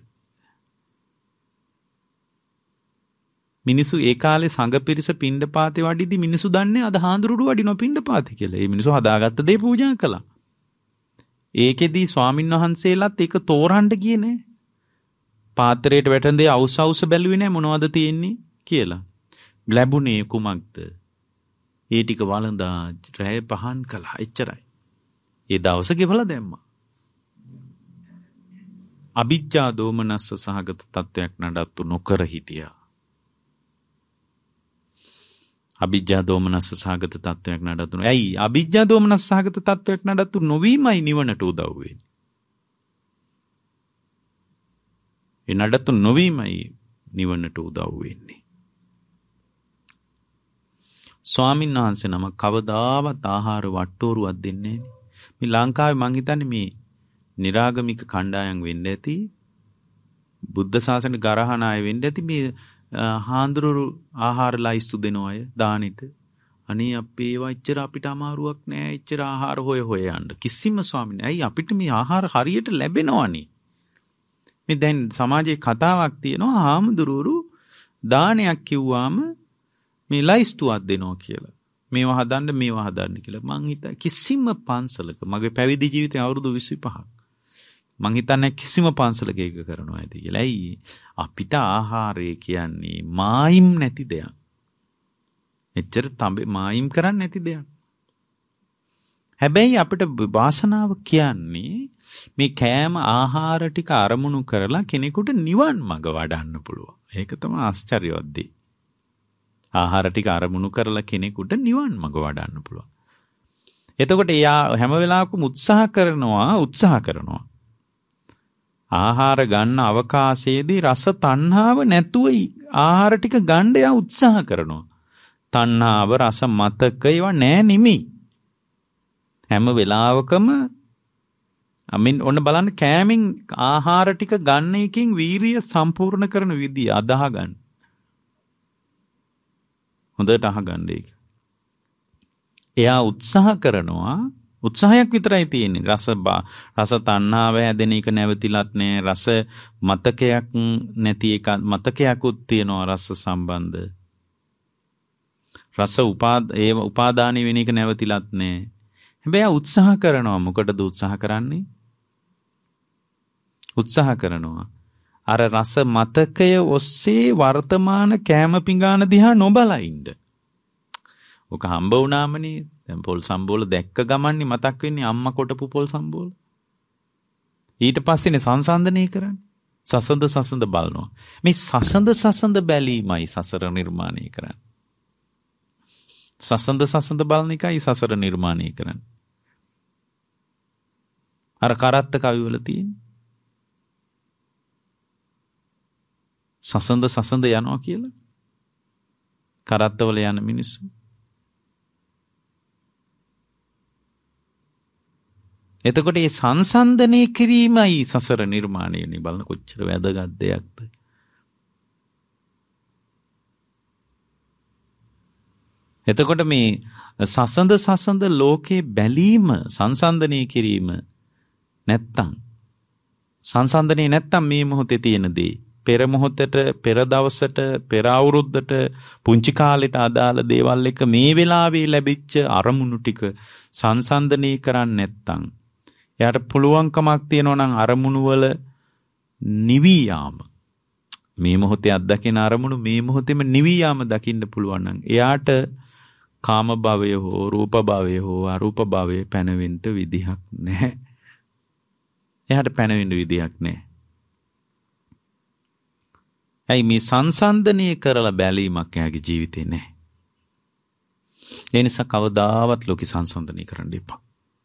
මිනිස්සු ඒ කාලේ සංඝ පිරිස පිණ්ඩපාතේ වඩිද්දි මිනිස්සු දන්නේ අද හාඳුරුරු වඩිනවා පිණ්ඩපාතේ කියලා. ඒ මිනිස්සු හදාගත්ත දේ පූජා කළා. ඒකෙදී ස්වාමින් වහන්සේලාත් ඒක තෝරන්න ගියේ නෑ. පාත්‍රයට වැටෙන දේ අවුස් අවුස් බැලුවේ නෑ මොනවද තියෙන්නේ කියලා. ලැබුණේ කුමක්ද? ඒ ටික වළඳා රැය පහන් කළා. එච්චරයි. ඒ දවස ගෙවලා දැම්මා. අවිජ්ජා දෝමනස්ස සහගත තත්වයක් නඩත්තු නොකර හිටියා. අවිජ්ජා දෝමනස්ස සහගත තත්වයක් නඩත්තු. ඇයි අවිජ්ජා දෝමනස්ස සහගත තත්වයක් නඩත්තු නොවීමයි නිවනට උදව් වෙන්නේ. ඒ නඩත්තු නොවීමයි නිවනට උදව් වෙන්නේ. ස්වාමීන් වහන්සේ නම කවදාවත් ආහාර වට්ටෝරුවක් දෙන්නේ නැහැ. මේ ලංකාවේ මං හිතන්නේ මේ නිරාගමික කණ්ඩායම් වෙන්න ඇති බුද්ධ ශාසන ගරහන අය වෙන්න ඇති මේ හාඳුරු ආහාර ලයිස්තු දෙන අය දානෙට අනේ අපේ ඒවා එච්චර අපිට අමාරුවක් නෑ එච්චර ආහාර හොය හොය යන්න කිසිම ස්වාමීන් ඇයි අපිට මේ ආහාර හරියට ලැබෙනවනේ මේ දැන් සමාජයේ කතාවක් තියෙනවා හාමුදුරුවරු දානයක් කිව්වාම මේ ලයිස්තුවක් දෙනවා කියලා මේවා හදන්න මේවා හදන්න කියලා මං හිතා කිසිම පන්සලක මගේ පැවිදි ජීවිතේ අවුරුදු විසිපහක් මං හිතන්නේ කිසිම පන්සලක ඒක කරනවා ඇති කියලා. ඇයි අපිට ආහාරය කියන්නේ මායිම් නැති දෙයක්. එච්චර තමයි මායිම් කරන්නේ නැති දෙයක්. හැබැයි අපිට වාසනාව කියන්නේ මේ කෑම ආහාර ටික අරමුණු කරලා කෙනෙකුට නිවන් මඟ වඩන්න පුළුවන්. ඒක තමයි ආශ්චර්යවත් දේ. ආහාර ටික අරමුණු කරලා කෙනෙකුට නිවන් මඟ වඩන්න පුළුවන්. එතකොට එයා හැම වෙලාවකම උත්සාහ කරනවා උත්සාහ කරනවා. ආහාර ගන්න අවකාශයේදී රස තණ්හාව නැතුව ආහාර ටික ගන්න යා උත්සාහ කරනවා. තණ්හාව රස මතක ඒවා නෑ නිමි. හැම වෙලාවකම අමින් ඔන්න බලන්න කෑමෙන් ආහාර ටික ගන්න එකකින් වීරිය සම්පූර්ණ කරන විදිය අදාහ ගන්න. හොඳට අහගන්න ඒක. එයා උත්සාහ කරනවා උත්සාහයක් විතරයි තියෙන්නේ. රස රස තණ්හාව හැදෙන එක නැවතිලත් නෑ. රස මතකයක් නැති එක මතකයක්ුත් තියෙනවා රස සම්බන්ධ. රස උපාද ඒ උපාදානෙ වෙන එක නැවතිලත් නෑ. හැබැයි උත්සාහ කරනවා. මොකටද උත්සාහ කරන්නේ? උත්සාහ කරනවා. අර රස මතකය ඔස්සේ වර්තමාන කෑම පිඟාන දිහා නොබලා ඉන්න. ඔක හම්බ වුණාමනේ. දැන් පොල් සම්බෝල දැක්ක ගමන්නේ මතක් වෙන්නේ අම්මා කොටපු පොල් සම්බෝල. ඊට පස්සේනේ සංසන්දනය කරන්නේ. සසඳ සසඳ බලනවා. මේ සසඳ සසඳ බැලීමයි සසර නිර්මාණය කරන්නේ. සසඳ සසඳ බලන එකයි සසර නිර්මාණය කරන්නේ. අර කරත්ත කවිවල තියෙන්නේ. සසඳ සසඳ යනවා කියලා. කරත්තවල යන මිනිස්සු. එතකොට මේ සංසන්දනය කිරීමයි සසර නිර්මාණය වෙන්නේ. බලන කොච්චර වැදගත් දෙයක්ද. එතකොට මේ සසඳ සසඳ ලෝකේ බැලීම සංසන්දනය කිරීම නැත්තම් සංසන්දනය නැත්තම් මේ මොහොතේ තියෙන දේ පෙර මොහොතට පෙර දවසට පෙර අවුරුද්දට පුංචි කාලෙට අදාළ දේවල් එක මේ වෙලාවේ ලැබිච්ච අරමුණු ටික සංසන්දනය කරන්නේ නැත්තම් එයාට පුළුවන්කමක් තියෙනවා නම් අරමුණු වල නිවි යාම මේ මොහොතේ අත්දකින අරමුණු මේ මොහොතේම නිවි යාම දකින්න පුළුවන් නම් එයාට කාම භවය හෝ රූප භවය හෝ අරූප භවය පැනවෙන්න විදිහක් නැහැ. එයාට පැනවෙන්න විදියක් නැහැ. ඇයි මේ සංසන්දනය කරලා බැලීමක් එයාගේ ජීවිතේ නැහැ. ඒ නිසා කවදාවත් ලෝකෙ සංසන්දනය කරන්න එපා.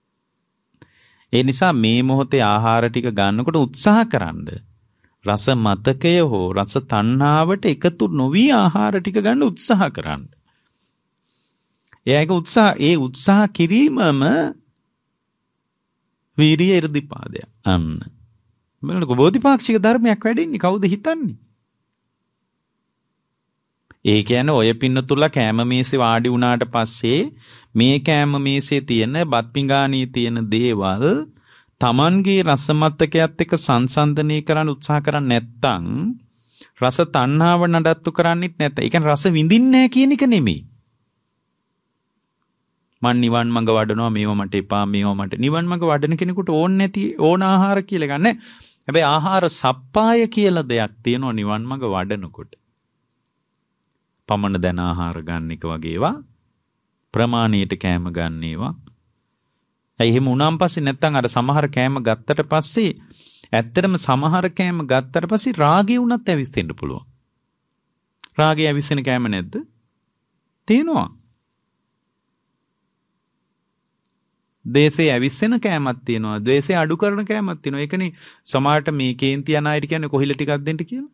ඒ නිසා මේ මොහොතේ ආහාර ටික ගන්නකොට උත්සාහ කරන්න. රස මතකය හෝ රස තණ්හාවට එකතු නොවි ආහාර ටික ගන්න උත්සාහ කරන්න. ඒක උත්සාහ ඒ උත්සාහ කිරීමම වීරිය irdipaadaya. අන්න. බලන්නකො බෝධිපාක්ෂික ධර්මයක් වැඩින්නේ කවුද හිතන්නේ? ඒ කියන්නේ ඔය පින්න තුල කෑම මේසේ වාඩි වුණාට පස්සේ මේ කෑම මේසේ තියෙන බත් පිඟානී තියෙන දේවල් තමන්ගේ රසමත්තකයත් එක්ක සංසන්දනය කරන්න උත්සාහ කරන්නේ නැත්තම් රස තණ්හාව නඩත්තු කරන්නේත් නැත. ඒ කියන්නේ රස විඳින්නේ නැහැ කියන එක නෙමෙයි. මන් නිවන් මඟ වඩනවා මේව මට එපා මේව මට නිවන් මඟ වඩන කෙනෙකුට ඕන නැති ඕන ආහාර කියලා ගන්න. හැබැයි ආහාර සප්පාය කියලා දෙයක් තියෙනවා නිවන් මඟ වඩනකොට. පමණ දැන ආහාර ගන්න එක වගේ ඒවා ප්‍රමාණයට කෑම ගන්න ඒවා. ඇයි එහෙම වුණාන් පස්සේ නැත්තම් අර සමහර කෑම ගත්තට පස්සේ ඇත්තටම සමහර කෑම ගත්තට පස්සේ රාගය උනත් ඇවිස්සෙන්න පුළුවන්. රාගය ඇවිස්සෙන කෑම නැද්ද? තියෙනවා. දේශේ ඇවිස්සෙන කෑමක් තියෙනවා. ද්වේෂය අඩු කරන කෑමක් තියෙනවා. ඒකනේ සමහරට මේ කේන්ති යන අයට කියන්නේ කොහිල ටිකක් දෙන්න කියලා.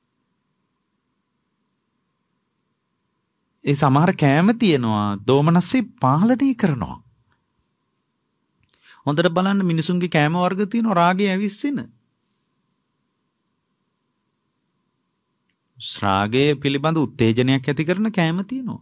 ඒ සමහර කෑම තියෙනවා දෝමනස්සේ පාලනය කරනවා. හොඳට බලන්න මිනිසුන්ගේ කෑම වර්ග තියෙනවා රාගය ඇවිස්සෙන. ශ්‍රාගය පිළිබඳ උත්තේජනයක් ඇති කරන කෑම තියෙනවා.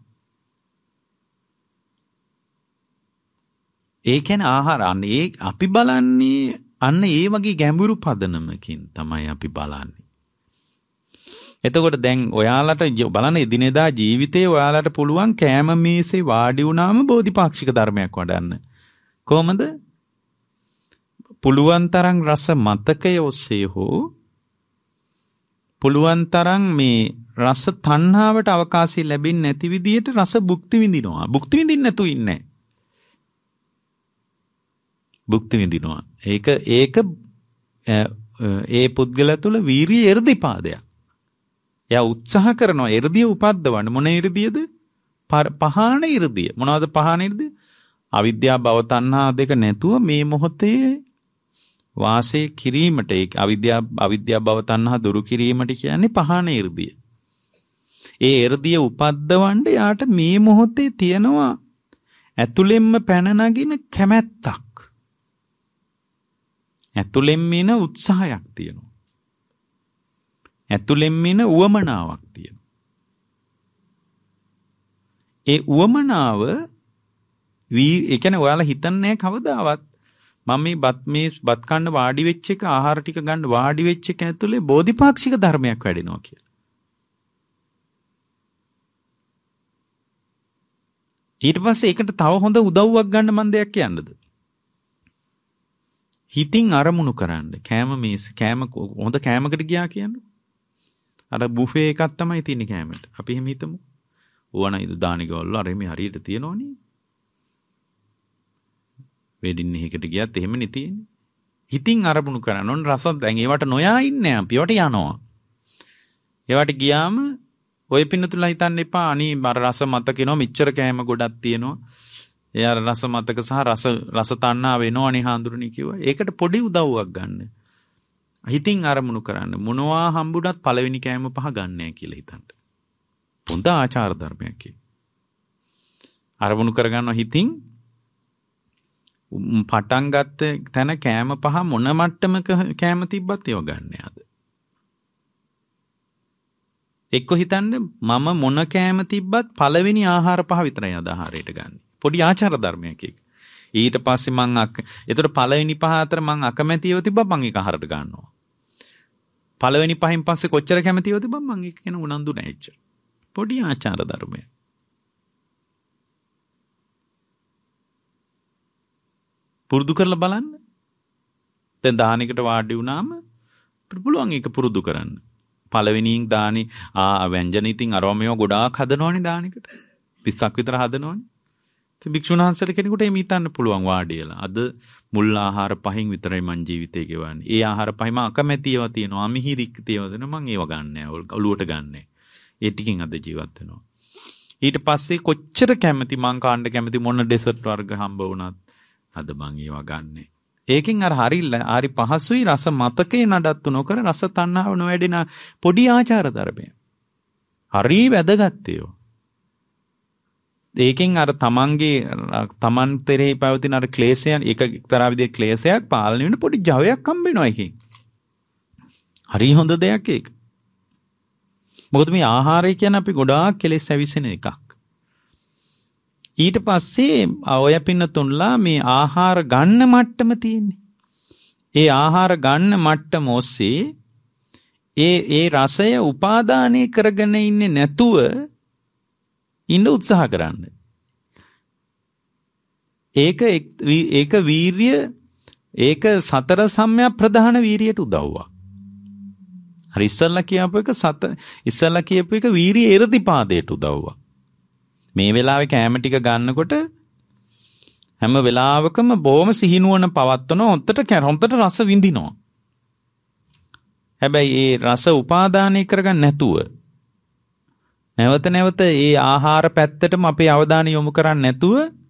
ඒ කියන්නේ ආහාර අන්න ඒ අපි බලන්නේ අන්න ඒ වගේ ගැඹුරු පදනමකින් තමයි අපි බලන්නේ. එතකොට දැන් ඔයාලට බලන්න එදිනෙදා ජීවිතේ ඔයාලට පුළුවන් කෑම මේසේ වාඩි වුණාම බෝධිපාක්ෂික ධර්මයක් වඩන්න. කොහොමද? පුළුවන් තරම් රස මතකය ඔස්සේ හෝ පුළුවන් තරම් මේ රස තණ්හාවට අවකාශය ලැබෙන්නේ නැති විදියට රස භුක්ති විඳිනවා. භුක්ති විඳින්න නැතු ඉන්නේ. භුක්ති විඳිනවා. ඒක ඒක ඒ පුද්ගල තුළ වීරිය irdipaadaya. එයා උත්සාහ කරනවා irdiya උපද්දවන්න. මොන irdiyaද? පහාන irdiya. මොනවද පහාන irdiya? අවිද්‍යාව භව තණ්හා දෙක නැතුව මේ මොහොතේ වාසය කිරීමට ඒ අවිද්‍යාව අවිද්‍යාව භව තණ්හා දුරු කිරීමට කියන්නේ පහාන irdiya. ඒ irdiya උපද්දවන්න යාට මේ මොහොතේ තියෙනවා ඇතුළෙන්ම පැන නගින කැමැත්තක්. ඇතුළෙන්ම ඉන උත්සාහයක් තියෙනවා. ඇතුළෙන්ම ඉන උවමනාවක් තියෙනවා. ඒ උවමනාව වී ඒ කියන්නේ ඔයාලා හිතන්නේ කවදාවත් මම මේ බත් මේ බත් කන්න වාඩි වෙච්ච එක ආහාර ටික ගන්න වාඩි වෙච්ච එක ඇතුලේ බෝධිපාක්ෂික ධර්මයක් වැඩෙනවා කියලා. ඊට පස්සේ ඒකට තව හොඳ උදව්වක් ගන්න මන් දෙයක් කියන්නද? හිතින් අරමුණු කරන්න. කෑම මේස් කෑම හොඳ කෑමකට ගියා කියන්නේ. අර බුෆේ එකක් තමයි තියෙන්නේ කෑමට. අපි එහෙම හිතමු. ඕවන ඉද දානිකවල අර මේ හරියට තියෙනවනේ. වෙඩින් එකකට ගියත් එහෙමනේ තියෙන්නේ. හිතින් අරමුණු කරන්න ඕන රස දැන් ඒවට නොයා ඉන්නේ අපි. ඒවට යනවා. ඒවට ගියාම ඔය පින්නතුලා හිතන්න එපා අනී අර රස මතකිනවා මෙච්චර කෑම ගොඩක් තියෙනවා. ඒ අර රස මතක සහ රස රස තණ්හා වෙනවනේ හාඳුරන්නේ කිව්වා. ඒකට පොඩි උදව්වක් ගන්න. හිතින් අරමුණු කරන්න. මොනවා හම්බුණත් පළවෙනි කෑම පහ ගන්නෑ කියලා හිතන්න. හොඳ ආචාර ධර්මයක් ඒක. අරමුණු කරගන්නවා හිතින් පටන් ගත්ත තැන කෑම පහ මොන මට්ටමක කෑම තිබ්බත් ඒව ගන්න යාද. එක්ක හිතන්න මම මොන කෑම තිබ්බත් පළවෙනි ආහාර පහ විතරයි අද ආහාරයට ගන්න. පොඩි ආචාර ධර්මයක් ඒක. ඊට පස්සේ මං අක ඒතර පළවෙනි පහ අතර මං අකමැතිව තිබ්බා මං ඒක ආහාරට ගන්නවා. පළවෙනි පහෙන් පස්සේ කොච්චර කැමතිව තිබ්බා මං ඒක කියන උනන්දු නැහැ එච්චර. පොඩි ආචාර ධර්මයක්. පුරුදු කරලා බලන්න. දැන් දානෙකට වාඩි වුණාම පුළුවන් ඒක පුරුදු කරන්න. පළවෙනියෙන් දානි ආ ව්‍යංජන ඉතින් අරව මේව ගොඩාක් හදනවනේ දානෙකට. පිස්සක් විතර හදනවනේ. භික්ෂුන් වහන්සේලා කෙනෙකුට එහෙම හිතන්න පුළුවන් වාඩියලා. අද මුල් ආහාර පහෙන් විතරයි මං ජීවිතේ ගෙවන්නේ. ඒ ආහාර පහෙම අකමැතිව තියෙනවා. අමිහිරික් තියෙනවා දෙන මං ඒව ගන්නෑ. ඔලුවට ගන්නෑ. ඒ ටිකෙන් අද ජීවත් වෙනවා. ඊට පස්සේ කොච්චර කැමති මං කාණ්ඩ කැමති මොන ඩෙසර්ට් වර්ග හම්බ වුණත් අද මං ඒව ගන්නෑ. ඒකෙන් අර හරි හරි පහසුයි රස මතකේ නඩත්තු නොකර රස තණ්හාව නොවැඩෙන පොඩි ආචාර ධර්මය. හරි වැදගත් ඒවා. ඒකෙන් අර තමන්ගේ තමන් තෙරෙහි පැවතින අර ක්ලේශයන් එක එක්තරා විදිහේ ක්ලේශයක් පාලනය වෙන පොඩි ජවයක් හම්බ වෙනවා එකෙන්. හරි හොඳ දෙයක් ඒක. මොකද මේ ආහාරය කියන්නේ අපි ගොඩාක් කෙලෙස් ඇවිස්සෙන එකක්. ඊට පස්සේ ඔය පින්නතුන්ලා මේ ආහාර ගන්න මට්ටම තියෙන්නේ. ඒ ආහාර ගන්න මට්ටම ඔස්සේ ඒ ඒ රසය උපාදානය කරගෙන ඉන්නේ නැතුව ඉන්න උත්සාහ කරන්න. ඒක ඒක වීර්ය ඒක සතර සම්‍යක් ප්‍රධාන වීර්යයට උදව්වක්. හරි ඉස්සල්ලා කියපු එක සත ඉස්සල්ලා කියපු එක වීර්ය එරතිපාදයට උදව්වක්. මේ වෙලාවේ කැම ටික ගන්නකොට හැම වෙලාවකම බොහොම සිහිනුවන පවත්වනවා හොන්දට හොන්දට රස විඳිනවා. හැබැයි ඒ රස උපාදානය කරගන්න නැතුව නැවත නැවත ඒ ආහාර පැත්තටම අපේ අවධානය යොමු කරන්නේ නැතුව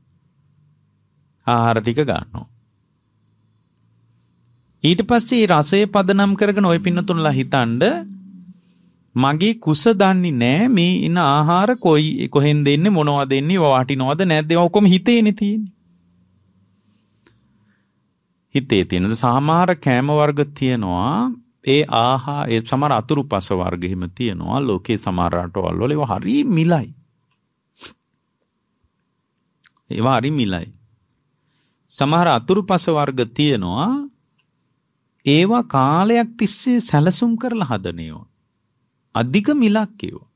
ආහාර ටික ගන්නවා. ඊට පස්සේ මේ රසය පදනම් කරගෙන ওই පින්නතුන්ලා හිතනද මගේ කුස දන්නේ නැහැ මේ ඉන ආහාර කොයි කොහෙන්ද එන්නේ මොනවද එන්නේ වටිනවද නැද්ද ඒවා ඔක්කොම හිතේනේ තියෙන්නේ. හිතේ තියෙනද සමහර කෑම වර්ග තියෙනවා ඒ ආහා ඒ සමහර අතුරුපස වර්ග හිම තියෙනවා ලෝකේ සමහර රටවල් වල ඒවා හරි මිලයි. ඒවා හරි මිලයි. සමහර අතුරුපස වර්ග තියෙනවා ඒවා කාලයක් තිස්සේ සැලසුම් කරලා හදන ඒවා. අධික මිලක් ඒවා.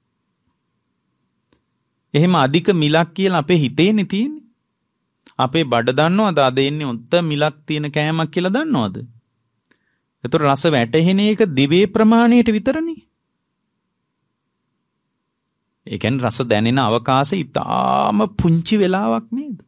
එහෙම අධික මිලක් කියලා අපේ හිතේනේ තියෙන්නේ. අපේ බඩ දන්නවද අද එන්නේ උත්ත මිලක් තියෙන කෑමක් කියලා දන්නවද? ඒතර රස වැටෙන එක දිවේ ප්‍රමාණයට විතරනේ. ඒ කියන්නේ රස දැනෙන අවකාශය ඉතාම පුංචි වෙලාවක් නේද?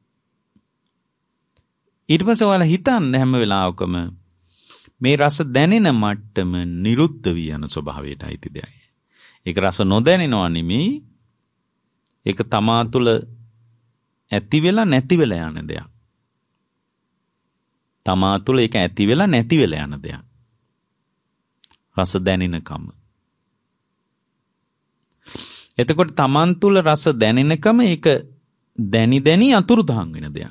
ඊට පස්සේ ඔයාලා හිතන්න හැම වෙලාවකම මේ රස දැනෙන මට්ටම නිරුද්ධ වී යන ස්වභාවයට අයිති දෙයක්. ඒක රස නොදැනෙනවා නෙමෙයි. ඒක තමා තුළ ඇති වෙලා නැති වෙලා යන දෙයක්. තමා තුළ ඒක ඇති වෙලා නැති වෙලා යන දෙයක්. රස දැනෙනකම. එතකොට තමන් තුළ රස දැනෙනකම ඒක දැනි දැනි අතුරුදහන් වෙන දෙයක්.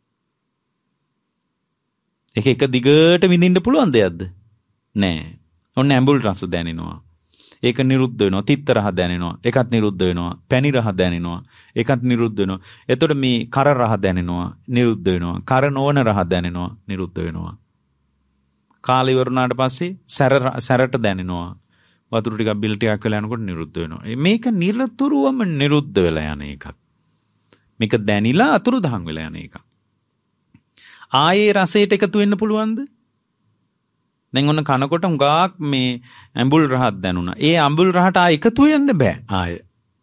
ඒක එක දිගට විඳින්න පුළුවන් දෙයක්ද? නෑ. ඔන්න ඇඹුල් රස දැනෙනවා. ඒක නිරුද්ධ වෙනවා. තිත්ත රහ දැනෙනවා. ඒකත් නිරුද්ධ වෙනවා. පැණි රහ දැනෙනවා. ඒකත් නිරුද්ධ වෙනවා. එතකොට මේ කර රහ දැනෙනවා. නිරුද්ධ වෙනවා. කර නොවන රහ දැනෙනවා. නිරුද්ධ වෙනවා. කාලය ඉවරුණාට පස්සේ සැර සැරට දැනෙනවා. වතුර ටිකක් බිල් ටිකක් වෙලා යනකොට නිරුද්ධ වෙනවා. මේක නිරතුරුවම නිරුද්ධ වෙලා යන එකක්. මේක දැනිලා අතුරුදහන් වෙලා යන එකක්. ආයේ රසයට එකතු වෙන්න පුළුවන්ද? දැන් ඔන්න කනකොට හුඟක් මේ ඇඹුල් රහක් දැනුණා. ඒ ඇඹුල් රහට ආයෙ එකතු වෙන්න බෑ ආයෙ.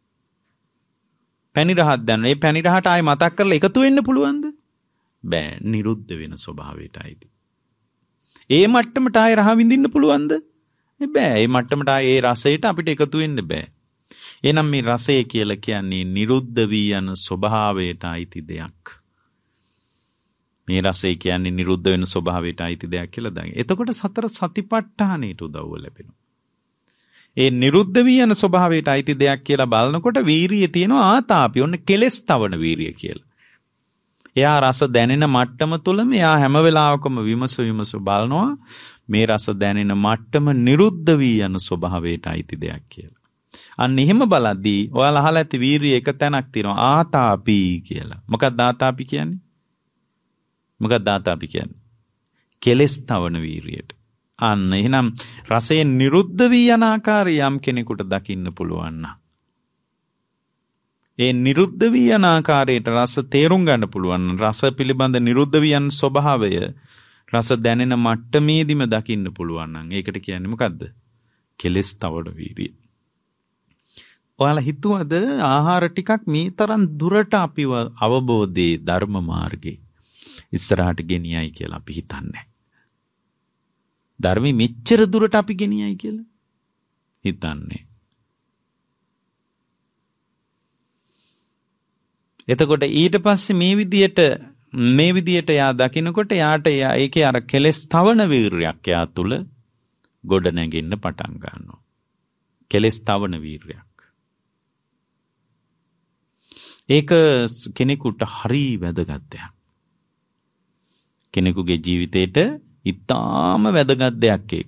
පැණි රහක් දැනුණා. ඒ පැණි රහට ආයෙ මතක් කරලා එකතු වෙන්න පුළුවන්ද? බෑ. නිරුද්ධ වෙන ස්වභාවයටයි. ඒ මට්ටමට ආයෙ රහ විඳින්න පුළුවන්ද? බෑ. ඒ මට්ටමට ආයෙ ඒ රසයට අපිට එකතු වෙන්න බෑ. එහෙනම් මේ රසය කියලා කියන්නේ නිරුද්ධ වී යන ස්වභාවයට අයිති දෙයක්. මේ රසය කියන්නේ නිරුද්ධ වෙන ස්වභාවයට අයිති දෙයක් කියලා දැන්. එතකොට සතර සතිපට්ඨානෙට උදව්ව ලැබෙනවා. ඒ නිරුද්ධ වී යන ස්වභාවයට අයිති දෙයක් කියලා බලනකොට වීරිය තියෙනවා ආතාපි. ඔන්න කෙලස් තවන වීරිය කියලා. එයා රස දැනෙන මට්ටම තුළම එයා හැම වෙලාවකම විමස විමස බලනවා මේ රස දැනෙන මට්ටම නිරුද්ධ වී යන ස්වභාවයට අයිති දෙයක් කියලා. අන්න එහෙම බලද්දී ඔයාලා අහලා ඇති වීරිය එක තැනක් තියෙනවා ආතාපි කියලා. මොකක්ද ආතාපි කියන්නේ? මොකක්ද ආතාපි කියන්නේ? කෙලස් තවන වීරියට. අන්න එහෙනම් රසයෙන් නිරුද්ධ වී යන ආකාරය යම් කෙනෙකුට දකින්න පුළුවන් නම් ඒ නිරුද්ධ වී යන ආකාරයට රස තේරුම් ගන්න පුළුවන්. රස පිළිබඳ නිරුද්ධ වී යන ස්වභාවය රස දැනෙන මට්ටමේදීම දකින්න පුළුවන් නම් ඒකට කියන්නේ මොකද්ද? කෙලස් තවන වීරිය. ඔයාලා හිතුවද ආහාර ටිකක් මේ තරම් දුරට අපිව අවබෝධයේ ධර්ම මාර්ගේ ඉස්සරහට ගෙනියයි කියලා අපි හිතන්නේ. ධර්මෙ මෙච්චර දුරට අපි ගෙනියයි කියලා හිතන්නේ. එතකොට ඊට පස්සේ මේ විදියට මේ විදියට යා දකින්නකොට යාට ඒකේ අර කෙලස් තවන වීරයක් යා තුල ගොඩ නැගෙන්න පටන් ගන්නවා. කෙලස් තවන වීරයක්. ඒක කෙනෙකුට හරි වැදගත් දෙයක්. කෙනෙකුගේ ජීවිතේට ඉතාම වැදගත් දෙයක් ඒක.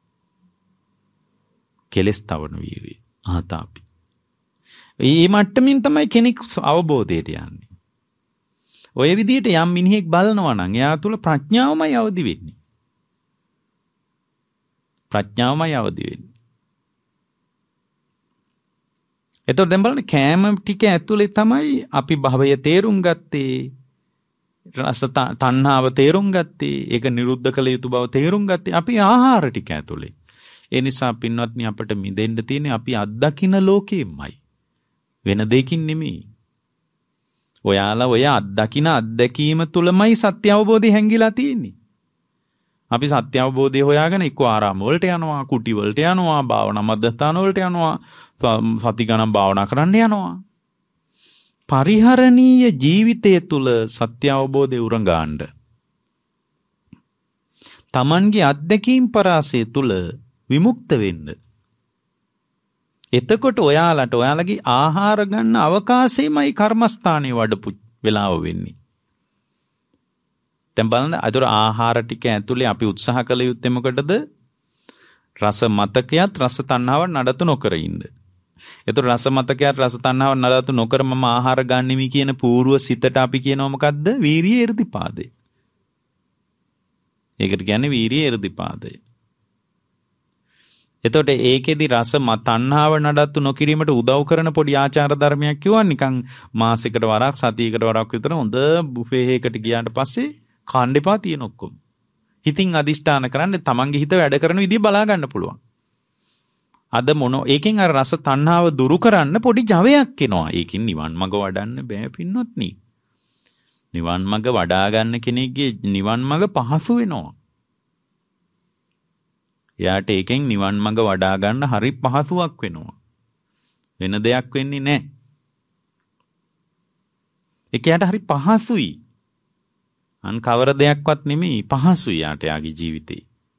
කෙලස් තවන වීරිය. ආතාපි. මේ මට්ටමින් තමයි කෙනෙක් අවබෝධයට යන්නේ. ඔය විදිහට යම් මිනිහෙක් බලනවා නම් එයා තුල ප්‍රඥාවමයි අවදි වෙන්නේ. ප්‍රඥාවමයි අවදි වෙන්නේ. එතකොට දැන් බලන්න කෑම ටික ඇතුලේ තමයි අපි භවය තේරුම් ගත්තේ. රස තණ්හාව තේරුම් ගත්තේ. ඒක නිරුද්ධ කළ යුතු බව තේරුම් ගත්තේ. අපි ආහාර ටික ඇතුලේ. ඒ නිසා පින්වත්නි අපිට මිදෙන්න තියෙන්නේ අපි අත්දකින්න ලෝකෙමයි. වෙන දෙයකින් නෙමෙයි. ඔයාලා ඔය අත්දකින්න අත්දැකීම තුලමයි සත්‍ය අවබෝධය හැංගිලා තියෙන්නේ. අපි සත්‍ය අවබෝධය හොයාගෙන එක්ක ආරාම වලට යනවා, කුටි වලට යනවා, භාවනා මධ්‍යස්ථාන වලට යනවා, සති ගණන් භාවනා කරන්න යනවා. පරිහරණීය ජීවිතය තුල සත්‍ය අවබෝධය උරඟාන්න. Tamanගේ අත්දැකීම් පරාසය තුල විමුක්ත වෙන්න. එතකොට ඔයාලට ඔයාලගේ ආහාර ගන්න අවකාශයමයි කර්මස්ථානයේ වඩපු වෙලාව වෙන්නේ. දැන් බලන්න අතර ආහාර ටික ඇතුලේ අපි උත්සාහ කළ යුත්තේ මොකටද? රස මතකයත් රස තණ්හාව නඩත්තු නොකර ඉන්න. ඒතර රස මතකයත් රස තණ්හාව නඩත්තු නොකර මම ආහාර ගන්නෙමි කියන පූර්ව සිතට අපි කියනවා මොකද්ද? වීරිය irdipaade. ඒකට කියන්නේ වීරිය irdipaade. එතකොට ඒකෙදි රස තණ්හාව නඩත්තු නොකිරීමට උදව් කරන පොඩි ආචාර ධර්මයක් කිව්වා නිකන් මාසෙකට වරක් සතියකට වරක් විතර හොඳ බුෆේ එකකට ගියාට පස්සේ කන්න එපා තියෙන ඔක්කොම. හිතින් අදිෂ්ඨාන කරන්න තමන්ගේ හිත වැඩ කරන විදිය බලා ගන්න පුළුවන්. අද මොන ඒකෙන් අර රස තණ්හාව දුරු කරන්න පොඩි ජවයක් එනවා. ඒකින් නිවන් මඟ වඩන්න බෑ පින්වත්නි. නිවන් මඟ වඩා ගන්න කෙනෙක්ගේ නිවන් මඟ පහසු වෙනවා. එයාට ඒකෙන් නිවන් මඟ වඩා ගන්න හරි පහසුවක් වෙනවා. වෙන දෙයක් වෙන්නේ නැහැ. ඒක යාට හරි පහසුයි. අන් කවර දෙයක්වත් නෙමෙයි පහසුයි යාට යාගේ ජීවිතේ.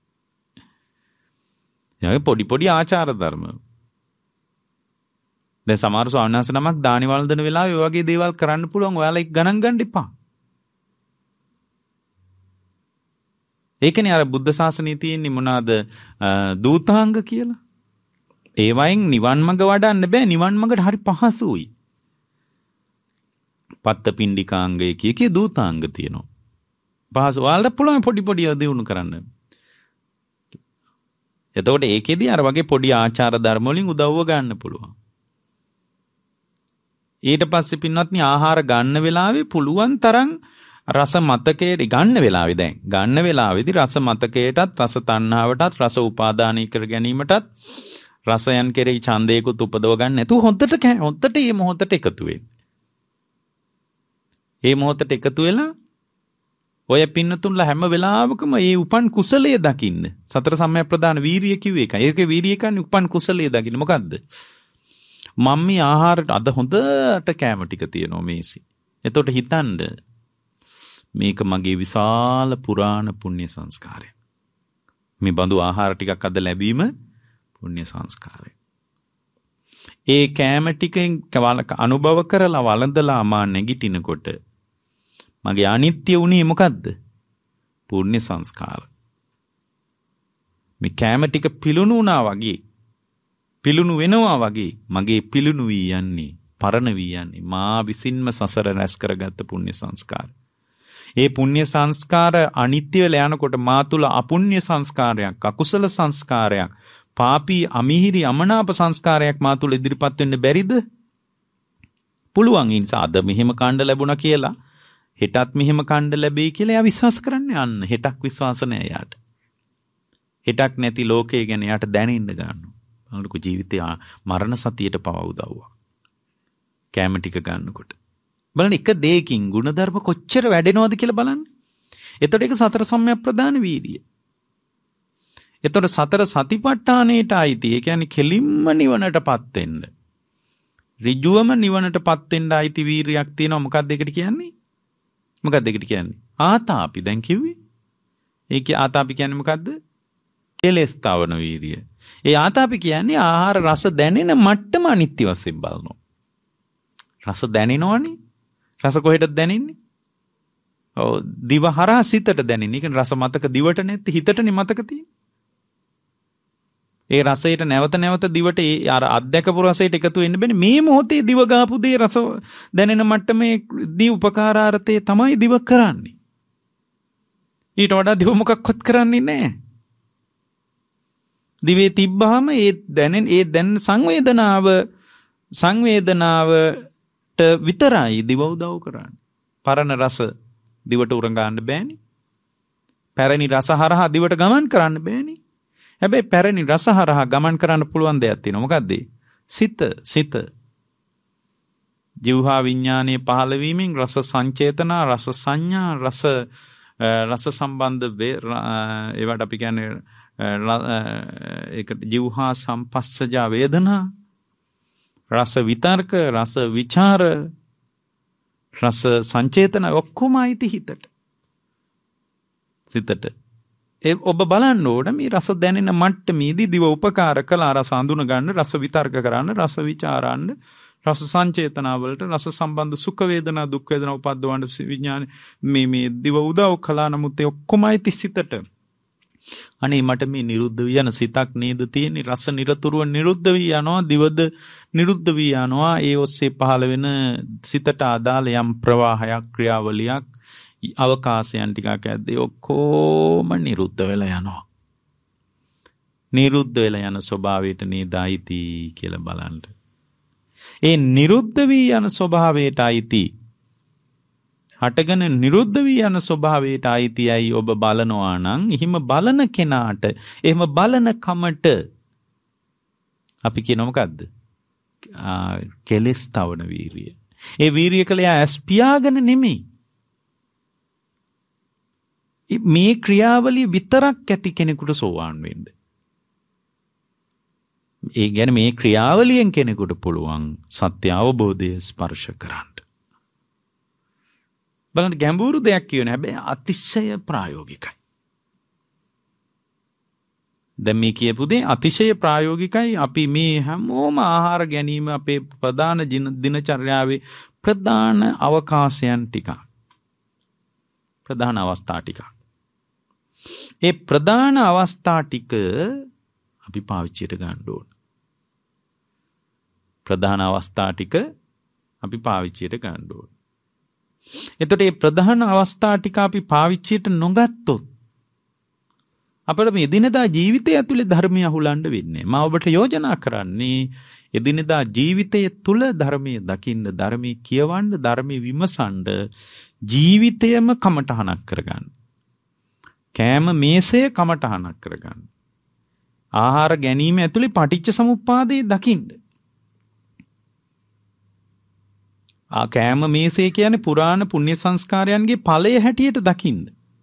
යාගේ පොඩි පොඩි ආචාර ධර්ම. දැන් සමහර ස්වාමීන් වහන්සේ නමක් දානි වළඳන වෙලාවේ ඔය වගේ දේවල් කරන්න පුළුවන්. ඔයාලා ඒක ගණන් ගන්න එපා. ඒකනේ අර බුද්ධ ශාසනයේ තියෙන්නේ මොනවාද දූතාංග කියලා. ඒ වයින් නිවන් මඟ වඩන්න බෑ. නිවන් මඟට හරි පහසුයි. පත්ත පිණ්ඩිකාංගය කිය දූතාංග තියෙනවා. පහසු ඔයාලට පුළුවන් පොඩි පොඩි දියුණු කරන්න. එතකොට ඒකෙදී අර වගේ පොඩි ආචාර ධර්ම වලින් උදව්ව ගන්න පුළුවන්. ඊට පස්සේ පින්වත්නි ආහාර ගන්න වෙලාවේ පුළුවන් තරම් රස මතකයට ගන්න වෙලාවේ දැන් ගන්න වෙලාවේදී රස මතකයටත් රස තණ්හාවටත් රස උපාදානී කර ගැනීමටත් රසයන් කෙරෙහි ඡන්දයකුත් උපදව ගන්න නැතුව හොද්දට හොද්දට මේ මොහොතට එකතු වෙන්න. මේ මොහොතට එකතු වෙලා ඔය පින්නතුන්ලා හැම වෙලාවකම මේ උපන් කුසලයේ දකින්න. සතර සම්‍යක් ප්‍රදාන වීරිය කිව්වේ ඒකයි. ඒකේ වීරිය කියන්නේ උපන් කුසලයේ දකින්න. මොකද්ද? මම මේ ආහාරයට අද හොඳට කැම ටික තියෙනවා මේසි. එතකොට හිතන්න මේක මගේ විශාල පුරාණ පුණ්‍ය සංස්කාරය. මේ බඳු ආහාර ටිකක් අද ලැබීම පුණ්‍ය සංස්කාරය. ඒ කැම ටිකෙන් අනුභව කරලා වළඳලා මා නැගිටිනකොට මගේ අනිත්‍ය වුණේ මොකද්ද? පුණ්‍ය සංස්කාර. මේ කැම ටික පිලුණු වුණා වගේ පිලුණු වෙනවා වගේ මගේ පිලුණු වී යන්නේ පරණ වී යන්නේ මා විසින්ම සසර රැස් කරගත්ත පුණ්‍ය සංස්කාර. ඒ පුණ්‍ය සංස්කාර අනිත්‍ය වෙලා යනකොට මා තුල අපුණ්‍ය සංස්කාරයක් අකුසල සංස්කාරයක් පාපී අමිහිරි අමනාප සංස්කාරයක් මා තුල ඉදිරිපත් වෙන්න බැරිද? පුළුවන්. ඒ නිසා අද මෙහෙම කාණ්ඩ ලැබුණා කියලා හෙටත් මෙහෙම කාණ්ඩ ලැබෙයි කියලා එයා විශ්වාස කරන්නේ අන්න. හෙටක් විශ්වාස නැහැ යාට. හෙටක් නැති ලෝකය ගැන යාට දැනෙන්න ගන්නවා. බලන්නකො ජීවිතය මරණ සතියට පව උදව්වක්. කැම ටික ගන්නකොට. බලන්න එක දෙයකින් ගුණධර්ම කොච්චර වැඩෙනවද කියලා බලන්න. එතකොට ඒක සතර සම්‍යක් ප්‍රදාන වීර්යය. එතකොට සතර සතිපට්ඨානයට අයිති. ඒ කියන්නේ කෙලින්ම නිවනටපත් වෙන්න. ඍජුවම නිවනටපත් වෙන්න අයිති වීර්යයක් තියෙනවා. මොකක්ද ඒකට කියන්නේ? මොකක්ද ඒකට කියන්නේ? ආතාපි දැන් කිව්වේ. ඒකේ ආතාපි කියන්නේ මොකද්ද? කෙලෙස් තවන වීර්යය. ඒ ආතාපි කියන්නේ ආහාර රස දැනෙන මට්ටම අනිත්‍ය වශයෙන් බලනවා. රස දැනෙනවනේ. රස කොහෙටද දැනෙන්නේ? ඔව් දිව හරහා සිතට දැනෙන්නේ. ඒ කියන්නේ රස මතක දිවට නැත්te හිතටනේ මතක තියෙන්නේ. ඒ රසයට නැවත නැවත දිවට ඒ අර අත්දැකපු රසයට එකතු වෙන්න බෑනේ. මේ මොහොතේ දිව ගාපු දේ රස දැනෙන මට්ටමේ දී උපකාරාර්ථේ තමයි දිව කරන්නේ. ඊට වඩා දිව මොකක්වත් කරන්නේ නැහැ. දිවේ තිබ්බහම ඒ දැනෙන ඒ දැන් සංවේදනාව සංවේදනාවට විතරයි දිව උදව් කරන්නේ. පරණ රස දිවට උරඟාන්න බෑනේ. පැරණි රස හරහා දිවට ගමන් කරන්න බෑනේ. හැබැයි පැරණි රස හරහා ගමන් කරන්න පුළුවන් දෙයක් තියෙනවා. මොකද්ද? සිත සිත. ජීවහා විඥානයේ පහළ වීමෙන් රස සංචේතනා, රස සංඥා, රස රස සම්බන්ධ ඒවට අපි කියන්නේ ඒක ජීවහා සම්පස්සජා වේදනා, රස විතර්ක, රස විචාර, රස සංචේතන ඔක්කොම අයිති හිතට. සිතට. ඒ ඔබ බලන්න ඕන මේ රස දැනෙන මට්ටමේදී දිව උපකාර කළා රස අඳුන ගන්න, රස විතර්ක කරන්න, රස විචාරන්න, රස සංචේතනාවලට රස සම්බන්ධ සුඛ වේදනා දුක් වේදනා උපද්දවන්න විඥාන මේ මේ දිව උදව් කළා. නමුත් ඒ ඔක්කොමයි තිසිතට. අනේ මට මේ නිරුද්ධ වී යන සිතක් නේද තියෙන්නේ. රස නිරතුරුව නිරුද්ධ වී යනවා, දිවද නිරුද්ධ වී යනවා. ඒ ඔස්සේ පහළ වෙන සිතට අදාළ යම් ප්‍රවාහයක්, ක්‍රියාවලියක්, අවකාශයන් ටිකක් ඇද්දේ ඔක්කොම නිරුද්ධ වෙලා යනවා. නිරුද්ධ වෙලා යන ස්වභාවයට නේද අයිති කියලා බලන්න. ඒ නිරුද්ධ වී යන ස්වභාවයට අයිති, හටගෙන නිරුද්ධ වී යන ස්වභාවයට අයිතියි ඔබ බලනවා නම්, එහෙම බලන කෙනාට, එහෙම බලන කමට අපි කියනවා මොකද්ද? කෙලස් තවන වීරිය. ඒ වීරිය කළා ඇස් පියාගෙන නෙමෙයි. මේ ක්‍රියාවලිය විතරක් ඇති කෙනෙකුට සෝවාන් වෙන්න. ඒ කියන්නේ මේ ක්‍රියාවලියෙන් කෙනෙකුට පුළුවන් සත්‍ය අවබෝධය ස්පර්ශ කරන්න. බලන්න ගැඹුරු දෙයක් කියන හැබැයි අතිශය ප්‍රායෝගිකයි. දැන් මේ කියපු දේ අතිශය ප්‍රායෝගිකයි. අපි මේ හැමෝම ආහාර ගැනීම අපේ ප්‍රධාන දිනචර්යාවේ ප්‍රධාන අවකාශයන් ටික. ප්‍රධාන අවස්ථා ටික. ඒ ප්‍රධාන අවස්ථා ටික අපි පාවිච්චියට ගන්න ඕන. ප්‍රධාන අවස්ථා ටික අපි පාවිච්චියට ගන්න ඕන. එතකොට මේ ප්‍රධාන අවස්ථා ටික අපි පාවිච්චියට නොගත්තොත් අපිට මේ එදිනදා ජීවිතය ඇතුලේ ධර්මය අහුලන්න වෙන්නේ. මම ඔබට යෝජනා කරන්නේ එදිනදා ජීවිතය තුල ධර්මයේ දකින්න, ධර්මයේ කියවන්න, ධර්මයේ විමසන්න, ජීවිතයම කමටහනක් කරගන්න. කෑම මේසය කමටහනක් කරගන්න. ආහාර ගැනීම ඇතුලේ පටිච්ච සමුප්පාදේ දකින්න. ආ කෑම මේසය කියන්නේ පුරාණ පුණ්‍ය සංස්කාරයන්ගේ ඵලය හැටියට දකින්න.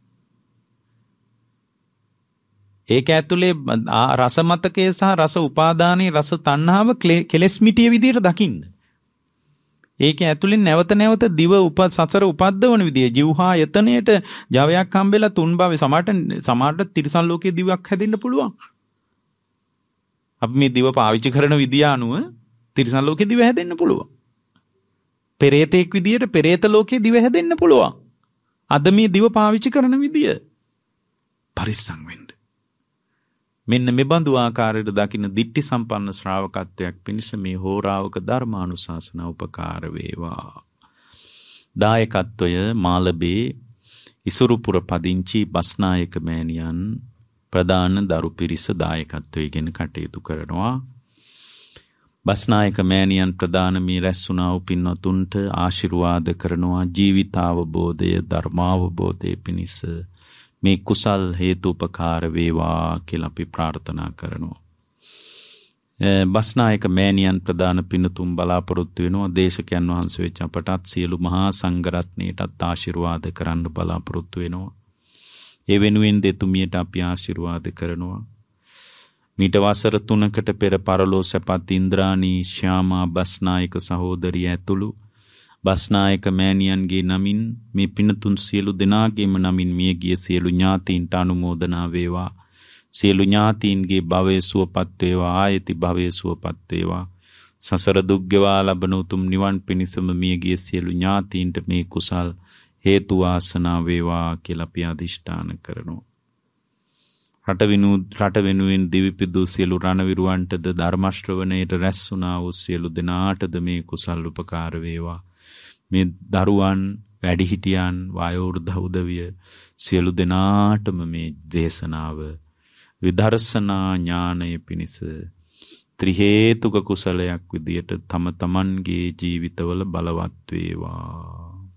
ඒක ඇතුලේ රස මතකයේ සහ රස උපාදානයේ රස තණ්හාව කෙලෙස් මිටිය විදියට දකින්න. ඒක ඇතුලෙන් නැවත නැවත දිව උප සසර උපද්දවන විදිය ජීවහා යතනයේට ජවයක් හම්බෙලා තුන් භවයේ සමාට සමාට තිරිසන් ලෝකයේ දිවක් හැදෙන්න පුළුවන්. අපි මේ දිව පාවිච්චි කරන විදිය අනුව තිරිසන් ලෝකයේ දිව හැදෙන්න පුළුවන්. පෙරේතෙක් විදියට පෙරේත ලෝකයේ දිව හැදෙන්න පුළුවන්. අද මේ දිව පාවිච්චි කරන විදිය පරිස්සම් වෙන්න. මෙන්න මේ බඳු ආකාරයට දකින්න දිට්ඨි සම්පන්න ශ්‍රාවකත්වයක් පිණිස මේ හෝරාවක ධර්මානුශාසන උපකාර වේවා. දායකත්වය මාළබේ ඉසුරුපුර පදිංචි බස්නායක මෑණියන් ප්‍රධාන දරු පිරිස දායකත්වයෙන් කටයුතු කරනවා. බස්නායක මෑණියන් ප්‍රධාන මේ රැස්ුණා වූ පින්වතුන්ට ආශිර්වාද කරනවා. ජීවිතාවබෝධය, ධර්මාවබෝධය පිණිස මේ කුසල් හේතුපකාර වේවා කියලා අපි ප්‍රාර්ථනා කරනවා. බස්නායක මෑණියන් ප්‍රදාන පිනතුම් බලාපොරොත්තු වෙනවා. දේශකයන් වහන්සේ වෙච්ච අපටත් සියලු මහා සංඝරත්නයටත් ආශිර්වාද කරන්න බලාපොරොත්තු වෙනවා. ඒ වෙනුවෙන් දෙතුමියට අපි ආශිර්වාද කරනවා. මීට වසර තුනකට පෙර පරලෝ සැපත් ඉන්ද්‍රාණී ශ්‍යාමා බස්නායක සහෝදරිය ඇතුළු බස්නායක මෑණියන්ගේ නමින් මේ පිනතුන් සියලු දෙනාගේම නමින් මියගිය සියලු ඥාතීන්ට අනුමෝදනා වේවා. සියලු ඥාතීන්ගේ භවය සුවපත් වේවා. ආයති භවය සුවපත් වේවා. සසර දුක් ගෙවා ලබන උතුම් නිවන් පිණිසම මියගිය සියලු ඥාතීන්ට මේ කුසල් හේතු වාසනා වේවා කියලා අපි අදිෂ්ඨාන කරනවා. රට විනු රට වෙනුවෙන් දිවිපිදු සියලු රණවිරුවන්ටද ධර්ම ශ්‍රවණයට රැස් වුණා වූ සියලු දෙනාටද මේ කුසල් උපකාර වේවා. මේ දරුවන් වැඩිහිටියන් වයෝවෘද්ධ උදවිය සියලු දෙනාටම මේ දේශනාව විදර්ශනා ඥානය පිණිස ත්‍රි හේතුක කුසලයක් විදියට තම තමන්ගේ ජීවිතවල බලවත් වේවා.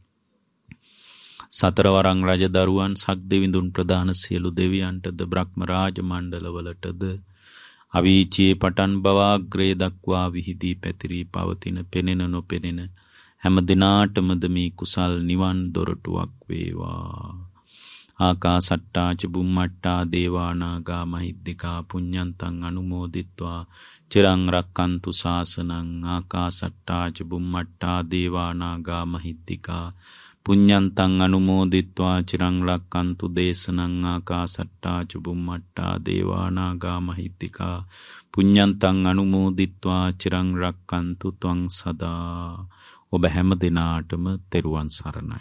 සතරවරං රජදරුවන් සක්දෙවිඳුන් ප්‍රදාන සියලු දෙවියන්ටද බ්‍රහ්ම රාජ මණ්ඩලවලටද අවීචියේ පටන් බවාග්‍රේ දක්වා විහිදී පැතිරී පවතින පෙනෙන නොපෙනෙන හැම දිනාටමද මේ කුසල් නිවන් දොරටුවක් වේවා. ආකාසට්ටා ච බුම්මට්ටා දේවා නාග මහිද්దికා පුඤ්ඤන්තං අනුමෝදිත්වා චිරං රක්칸තු ශාසනං. ආකාසට්ටා ච බුම්මට්ටා දේවා නාග මහිද්దికා පුඤ්ඤන්තං අනුමෝදිත්වා චිරං රක්칸තු දේශනං. ආකාසට්ටා ච බුම්මට්ටා දේවා නාග මහිද්దికා පුඤ්ඤන්තං අනුමෝදිත්වා චිරං රක්칸තු ත්වං සදා. ඔබ හැම දිනාටම තෙරුවන් සරණයි.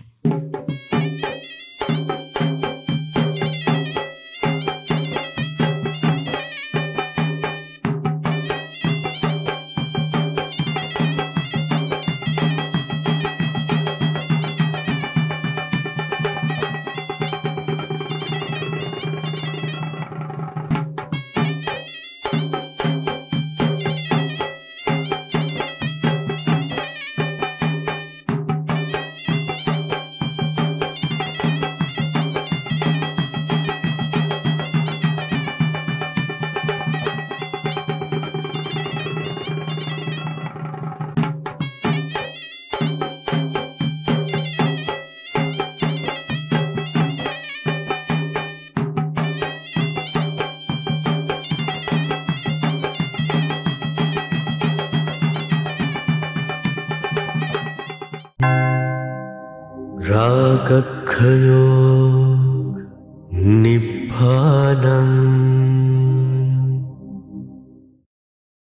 रागखयो निब्बानं